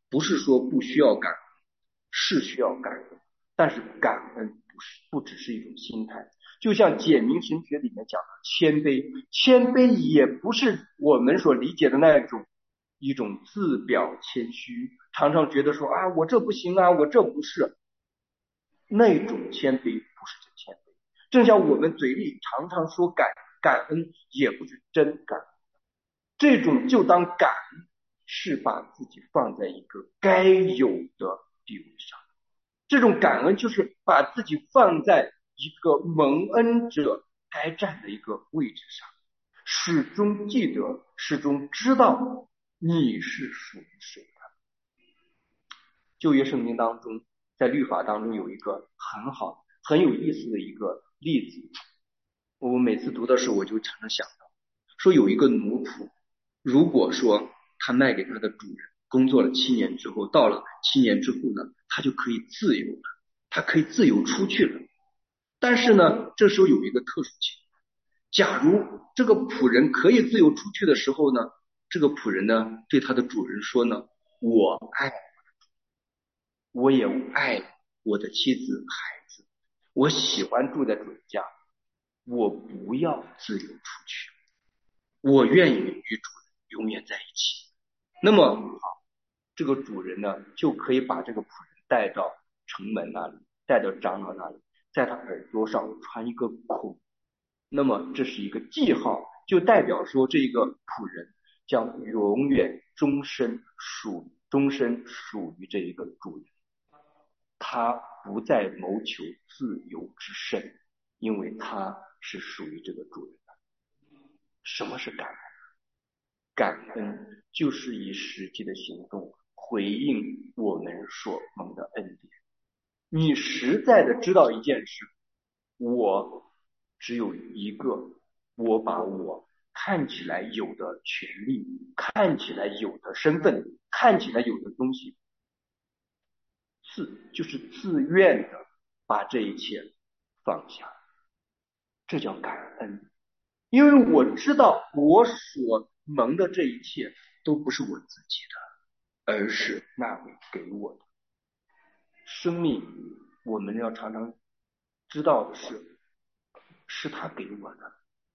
S3: 不是说不需要感恩，是需要感恩，但是感恩不是不只是一种心态。就像简明神学里面讲的谦卑，谦卑也不是我们所理解的那种一种自表谦虚，常常觉得说啊我这不行啊，我这不是，那种谦卑不是真谦卑。正像我们嘴里常常说感感恩，也不是真感恩，这种就当感恩是把自己放在一个该有的地位上，这种感恩就是把自己放在一个蒙恩者该站的一个位置上，始终记得，始终知道你是属于谁的。旧约圣经当中，在律法当中有一个很好很有意思的一个例子，我每次读的时候我就常常想到，说有一个奴仆，如果说他卖给他的主人，工作了七年之后，到了七年之后呢，他就可以自由了，他可以自由出去了。但是呢，这时候有一个特殊情况，假如这个仆人可以自由出去的时候呢，这个仆人呢对他的主人说呢，我爱我也爱我的妻子孩子，我喜欢住在主人家，我不要自由出去，我愿意与主人永远在一起。那么好，这个主人呢就可以把这个仆人带到城门那里，带到长老那里，在他耳朵上穿一个孔，那么这是一个记号，就代表说这个仆人将永远终身属终身属于这一个主人，他不再谋求自由之身，因为他是属于这个主人的。什么是感恩？感恩就是以实际的行动回应我们所蒙的恩典。你实在的知道一件事，我只有一个，我把我看起来有的权利，看起来有的身份，看起来有的东西，自就是自愿的把这一切放下，这叫感恩。因为我知道我所蒙的这一切都不是我自己的，而是那位给我的生命。我们要常常知道的是，是他给我的。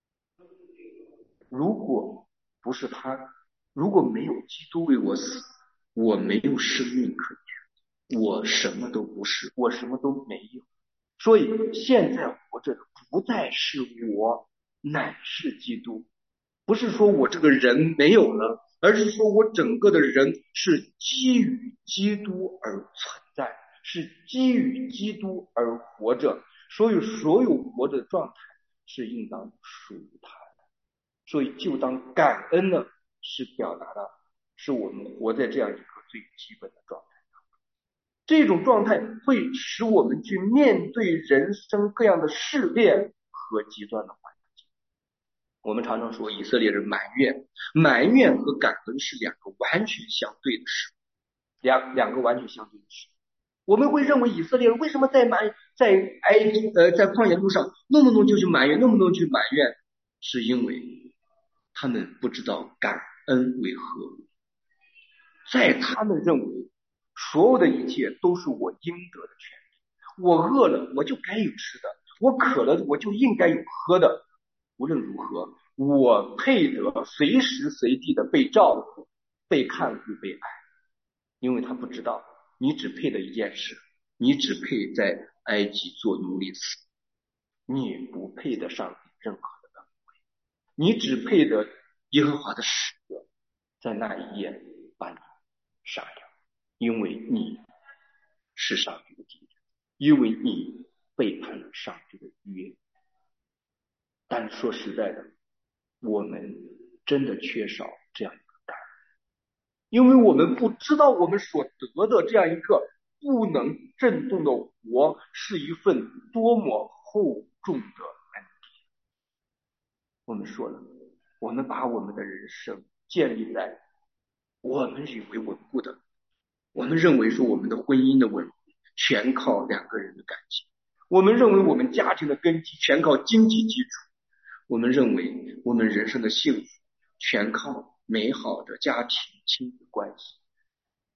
S3: 如果不是他，如果没有基督为我死，我没有生命可言，我什么都不是，我什么都没有。所以现在活着的不再是我，乃是基督。不是说我这个人没有了，而是说我整个的人是基于基督而存在，是基于基督而活着，所以所有活着的状态是应当属于他的。所以就当感恩呢，是表达的是我们活在这样一个最基本的状态。这种状态会使我们去面对人生各样的试炼和极端的环境。我们常常说以色列人埋怨，埋怨和感恩是两个完全相对的事，两两个完全相对的事。我们会认为以色列人为什么在埋在埃及呃在旷野路上弄不弄就去埋怨，弄不弄去埋怨，是因为他们不知道感恩为何物，在他们认为所有的一切都是我应得的权利，我饿了我就该有吃的，我渴了我就应该有喝的，无论如何我配得随时随地的被照顾、被看顾、被爱。因为他不知道你只配的一件事，你只配在埃及做奴隶死，你不配得上帝任何的恩惠，你只配得耶和华的使者在那一夜把你杀掉，因为你是上帝的敌人，因为你背叛了上帝的约。但说实在的，我们真的缺少这样一个感恩，因为我们不知道我们所得的这样一个不能震动的活是一份多么厚重的恩典。我们说了，我们把我们的人生建立在我们以为稳固的，我们认为说我们的婚姻的稳固全靠两个人的感情，我们认为我们家庭的根基全靠经济基础，我们认为我们人生的幸福全靠美好的家庭亲子关系。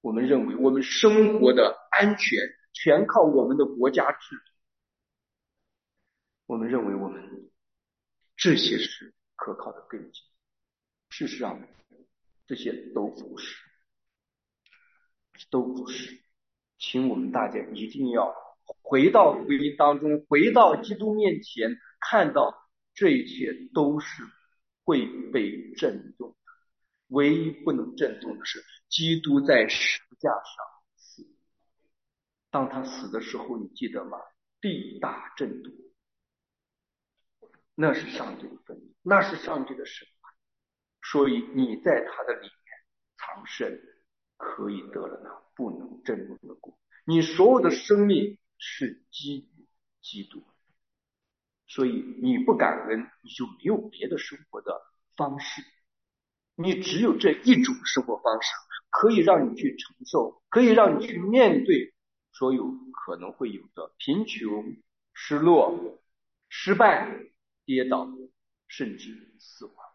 S3: 我们认为我们生活的安全全靠我们的国家制度，我们认为我们这些是可靠的根基。事实上，这些都不是，都不是。请我们大家一定要回到福音当中，回到基督面前，看到这一切都是会被震动的。唯一不能震动的是基督在十字架上死。当他死的时候，你记得吗？地大震动，那是上帝的愤怒，那是上帝的审判。所以你在他的里面藏身，可以得了那不能震动的果。你所有的生命是基于基督，所以你不感恩，你就没有别的生活的方式，你只有这一种生活方式可以让你去承受，可以让你去面对所有可能会有的贫穷、失落、失败、跌倒，甚至死亡。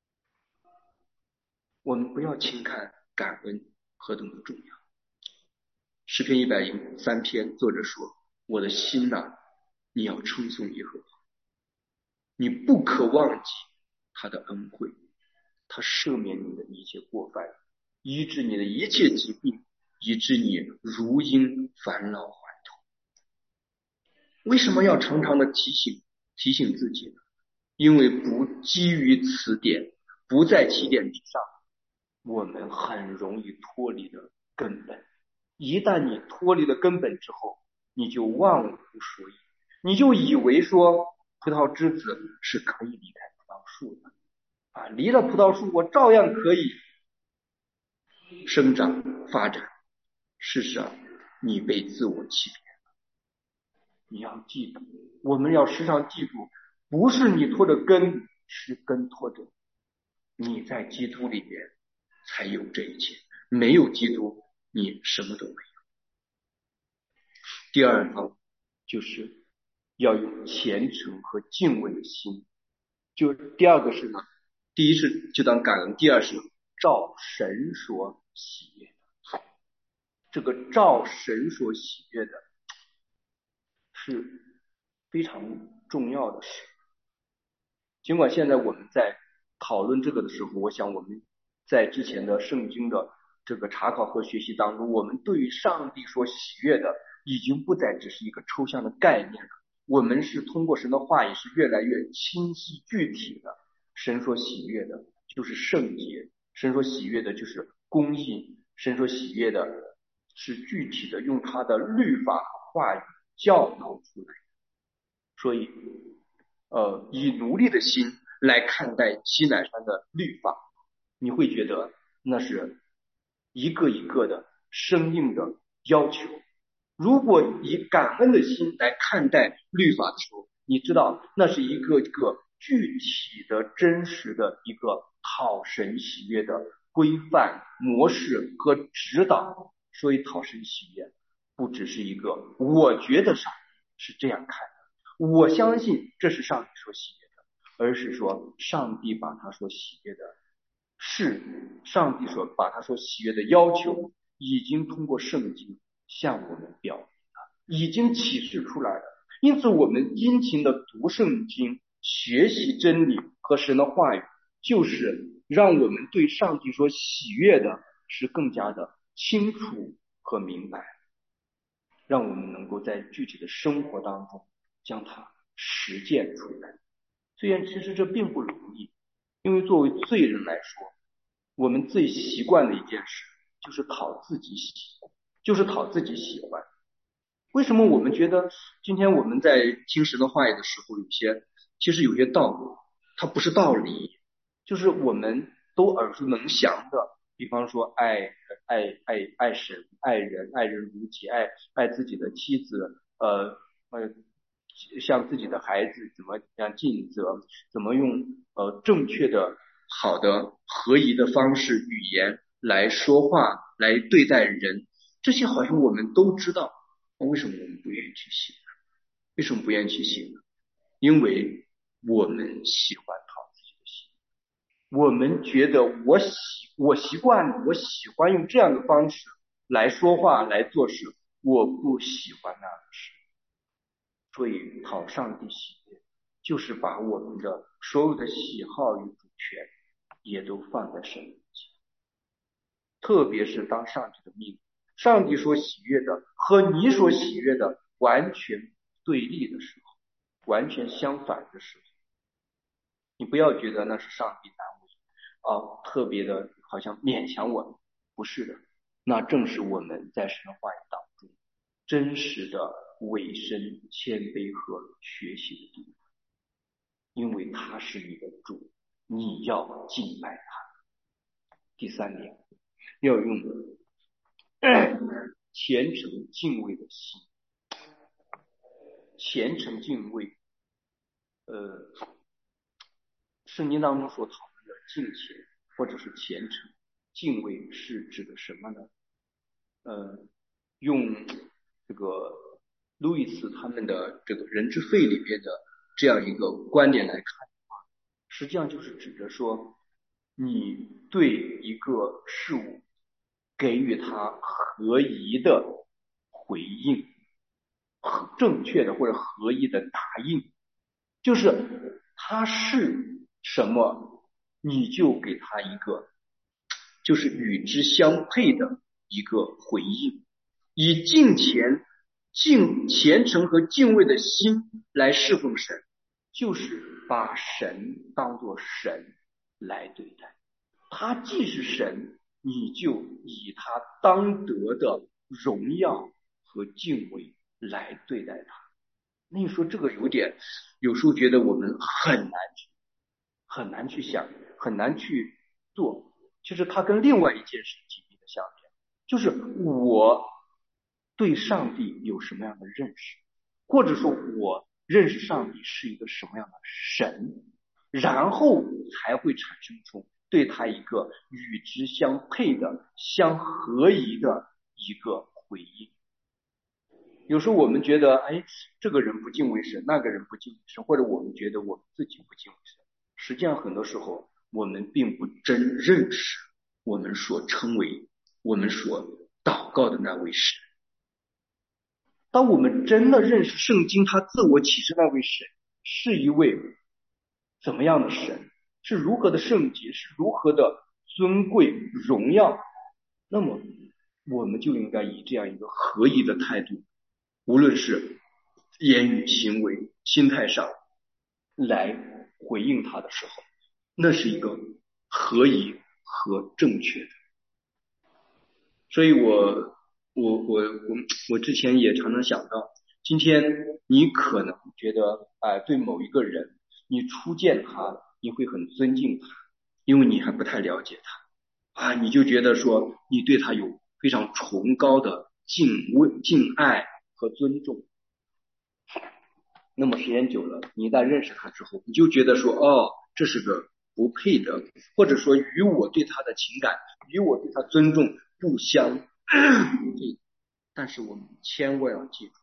S3: 我们不要轻看感恩何等的重要。诗篇一百零三篇，作者说：我的心哪、啊，你要称颂耶和华，你不可忘记他的恩惠，他赦免你的一切过犯，医治你的一切疾病，以致你如因返老还童。为什么要常常的提醒提醒自己呢？因为不基于此点，不在起点之上，我们很容易脱离了根本。一旦你脱离了根本之后，你就忘乎所以，你就以为说葡萄枝子是可以离开葡萄树的啊，离了葡萄树我照样可以生长发展。事实上你被自我欺骗了。你要记住，我们要时常记住，不是你拖着根，是根拖着你。在基督里面才有这一切，没有基督你什么都没有。第二方就是要有虔诚和敬畏的心，就第二个是呢，第一是就当感恩，第二是照神所喜悦的。这个照神所喜悦的是非常重要的事。尽管现在我们在讨论这个的时候，我想我们在之前的圣经的这个查考和学习当中，我们对于上帝所喜悦的已经不再只是一个抽象的概念了，我们是通过神的话语是越来越清晰具体的。神所喜悦的就是圣洁，神所喜悦的就是公义，神所喜悦的是具体的用他的律法和话语教导出来。所以呃，以奴隶的心来看待西乃山的律法，你会觉得那是一个一个的生硬的要求。如果以感恩的心来看待律法的时候，你知道那是一个一个具体的真实的一个讨神喜悦的规范模式和指导。所以讨神喜悦不只是一个我觉得上帝是这样看的，我相信这是上帝所喜悦的，而是说上帝把他所喜悦的是上帝所把他所喜悦的要求已经通过圣经向我们表明了，已经启示出来了。因此我们殷勤的读圣经，学习真理和神的话语，就是让我们对上帝所喜悦的是更加的清楚和明白，让我们能够在具体的生活当中将它实践出来。虽然其实这并不容易，因为作为罪人来说，我们最习惯的一件事就是讨自己喜就是讨自己喜欢。为什么我们觉得今天我们在听神的话语的时候，有些其实有些道理它不是道理，就是我们都耳熟能详的，比方说爱爱爱爱神、爱人、爱人如己、爱爱自己的妻子，呃呃像自己的孩子怎么样尽责，怎么用呃正确的、好的、合宜的方式语言来说话，来对待人，这些好像我们都知道。为什么我们不愿意去写呢？为什么不愿意去写呢？因为我们喜欢讨自己的喜，我们觉得我习我习惯我喜欢用这样的方式来说话来做事，我不喜欢那样的事。所以讨上帝喜悦，就是把我们的所有的喜好与主权也都放在神面前。特别是当上帝的命，上帝所喜悦的和你所喜悦的完全对立的时候，完全相反的时候，你不要觉得那是上帝难为啊，特别的好像勉强我们，不是的，那正是我们在神的话语当中真实的委身、谦卑和学习的地方。因为他是你的主，你要敬拜他。第三点，要用虔诚敬畏的心。虔诚敬畏，呃，圣经当中所讨论的敬虔或者是虔诚敬畏是指的什么呢？呃，用这个路易斯他们的这个人之肺里边的这样一个观点来看的话，实际上就是指着说，你对一个事物给予它合宜的回应，正确的或者合宜的答应，就是它是什么，你就给它一个就是与之相配的一个回应，以敬虔、敬虔诚和敬畏的心来侍奉神，就是把神当作神来对待。他既是神，你就以他当得的荣耀和敬畏来对待他。那你说这个有点，有时候觉得我们很难去很难去想，很难去做。其实它跟另外一件事紧密的相连，就是我对上帝有什么样的认识，或者说我认识上帝是一个什么样的神，然后才会产生出对他一个与之相配的、相合宜的一个回应。有时候我们觉得，哎，这个人不敬畏神，那个人不敬畏神，或者我们觉得我们自己不敬畏神，实际上很多时候我们并不真认识我们所称为我们所祷告的那位神。当我们真的认识圣经他自我启示那位神是一位怎么样的神，是如何的圣洁，是如何的尊贵荣耀，那么我们就应该以这样一个合宜的态度，无论是言语行为心态上来回应他的时候，那是一个合宜和正确的。所以我我我我我之前也常常想到，今天你可能觉得啊、呃，对某一个人你初见他你会很尊敬他，因为你还不太了解他啊，你就觉得说你对他有非常崇高的敬畏、敬爱和尊重。那么时间久了，你一旦认识他之后，你就觉得说，哦，这是个不配的，或者说与我对他的情感，与我对他尊重不相配。但是我们千万要记住，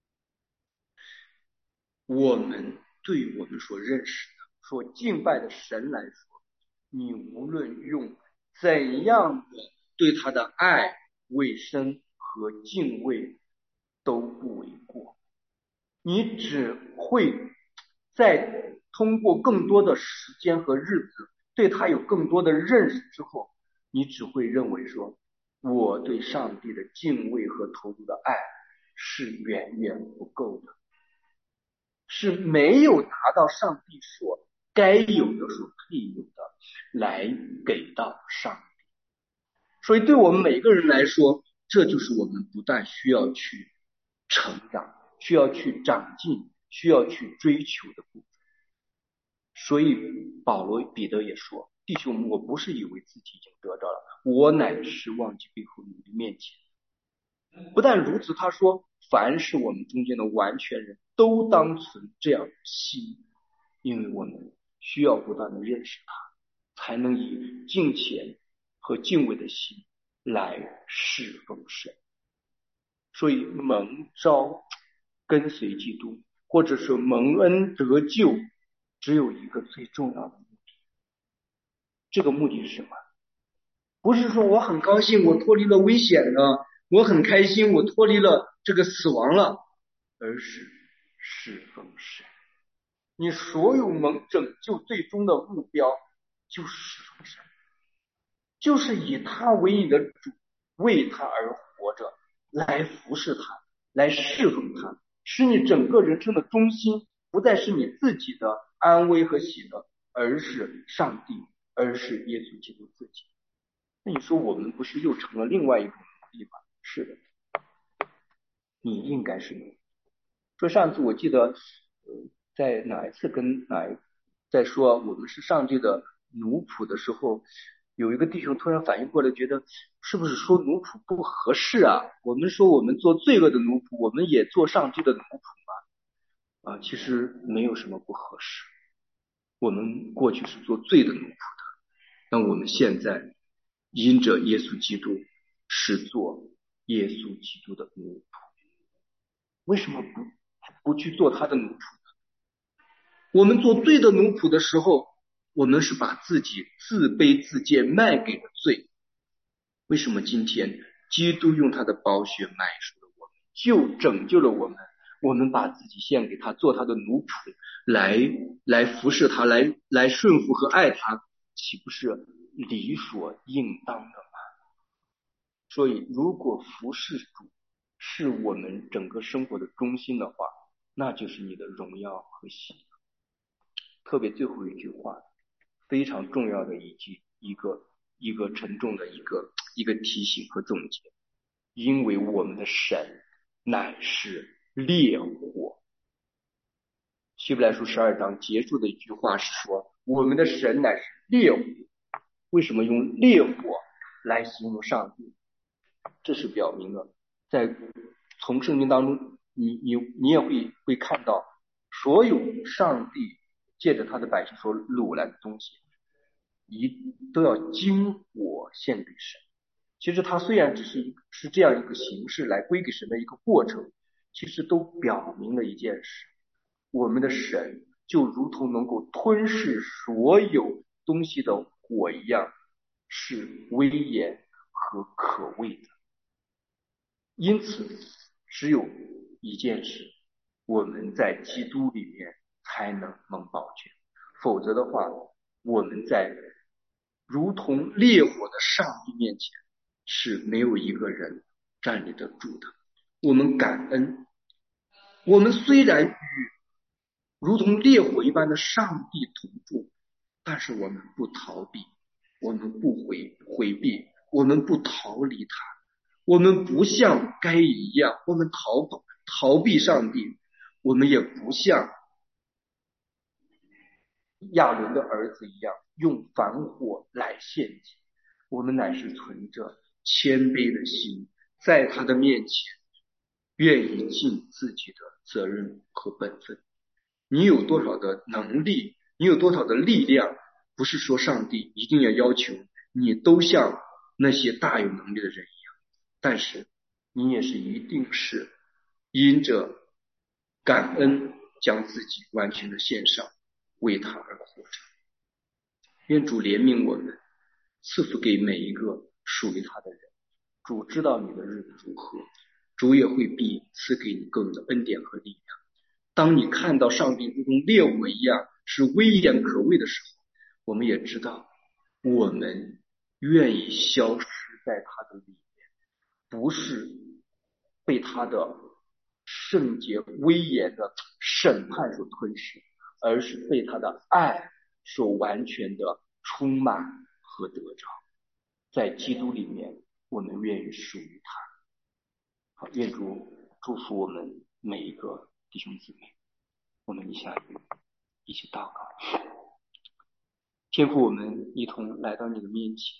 S3: 我们对我们所认识的、所敬拜的神来说，你无论用怎样的对他的爱、委身和敬畏都不为过。你只会在通过更多的时间和日子对他有更多的认识之后，你只会认为说，我对上帝的敬畏和投入的爱是远远不够的，是没有达到上帝所该有的、所配有的来给到上帝。所以对我们每个人来说，这就是我们不但需要去成长，需要去长进，需要去追求的部分。所以保罗彼得也说，弟兄们，我不是以为自己已经得到了，我乃是忘记背后努力面前。不但如此，他说凡是我们中间的完全人都当存这样的心，因为我们需要不断的认识他，才能以敬虔和敬畏的心来侍奉神。所以蒙召跟随基督，或者是蒙恩得救，只有一个最重要的目的。这个目的是什么？不是说我很高兴我脱离了危险了，
S1: 我很开心，我脱离了这个死亡了，而是侍奉神。你所有蒙拯救最终的目标就是侍奉神，就是以他为你的主，为他而活着，来服侍他，来侍奉他，使你整个人生的中心不再是你自己的安危和喜乐，而是上帝，而是耶稣基督自己。那你说我们不是又成了另外一种奴隶吗？是的，你应该是奴隶。说上次我记得、呃、在哪一次跟哪一在说我们是上帝的奴仆的时候，有一个弟兄突然反应过来，觉得是不是说奴仆不合适啊？我们说我们做罪恶的奴仆，我们也做上帝的奴仆吗？啊，其实没有什么不合适。我们过去是做罪的奴仆的，但我们现在因着耶稣基督是做耶稣基督的奴仆。为什么不不去做他的奴仆呢？我们做罪的奴仆的时候，我们是把自己自卑自贱卖给了罪。为什么今天基督用他的宝血买赎了我们，就拯救了我们？我们把自己献给他，做他的奴仆，来来服侍他，来来顺服和爱他，岂不是理所应当的吗？所以如果服侍主是我们整个生活的中心的话，那就是你的荣耀和喜乐。特别最后一句话非常重要的一句一个一个沉重的一个一个提醒和总结，因为我们的神乃是烈火。希伯来书十二章结束的一句话是说，我们的神乃是烈火。为什么用烈火来形容上帝？这是表明了在从圣经当中你你你也会会看到，所有上帝借着他的百姓所掳来的东西，一都要经火献给神。其实它虽然只是一是这样一个形式来归给神的一个过程，其实都表明了一件事，我们的神就如同能够吞噬所有东西的火一样，是威严和可畏的。因此只有一件事，我们在基督里面才能蒙保全，否则的话，我们在如同烈火的上帝面前是没有一个人站立得住的。我们感恩，我们虽然与如同烈火一般的上帝同住，但是我们不逃避，我们不回回避，我们不逃离他，我们不像该隐一样，我们逃跑逃避上帝，我们也不像亚伦的儿子一样用凡火来献祭，我们乃是存着谦卑的心，在他的面前愿意尽自己的责任和本分。你有多少的能力，你有多少的力量，不是说上帝一定要要求你都像那些大有能力的人一样，但是你也是一定是因着感恩将自己完全的献上，为他而活着。愿主怜悯我们，赐福给每一个属于他的人。主知道你的日子如何，主也会必赐给你更多的恩典和力量。当你看到上帝如同烈火一样是威严可畏的时候，我们也知道我们愿意消失在他的里面，不是被他的圣洁威严的审判所吞噬，而是被他的爱所完全的充满和得着。在基督里面，我们愿意属于他。好，愿主祝福我们每一个弟兄姊妹。我们一下一起祷告。天父，我们一同来到你的面前。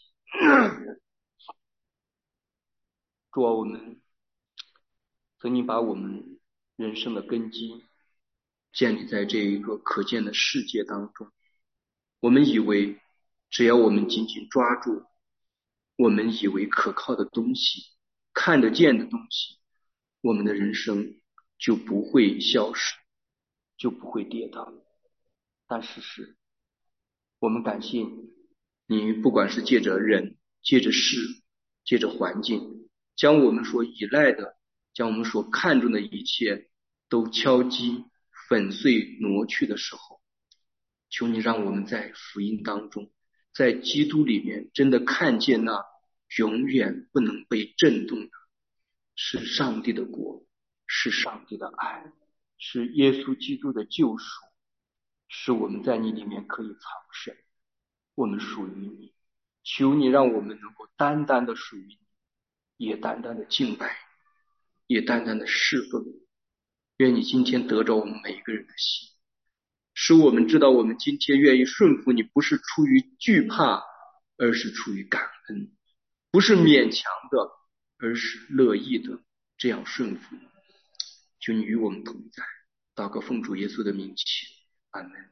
S1: 主啊，我们曾经把我们人生的根基建立在这一个可见的世界当中，我们以为只要我们紧紧抓住我们以为可靠的东西，看得见的东西，我们的人生就不会消失，就不会跌倒。但事实，我们感谢你，你不管是借着人，借着事，借着环境， 将我们所依赖的，将我们所看重的一切都敲击、粉碎、挪去的时候，求你让我们在福音当中，在基督里面真的看见那永远不能被震动的，是上帝的国，是上帝的爱，是耶稣基督的救赎，是我们在你里面可以藏身，我们属于你。求你让我们能够单单的属于你，也单单的敬拜，也单单的侍奉。愿你今天得着我们每一个人的心，使我们知道我们今天愿意顺服你，不是出于惧怕，而是出于感恩，不是勉强的，而是乐意的这样顺服。求你与我们同在，祷告奉主耶稣的名祈，阿门。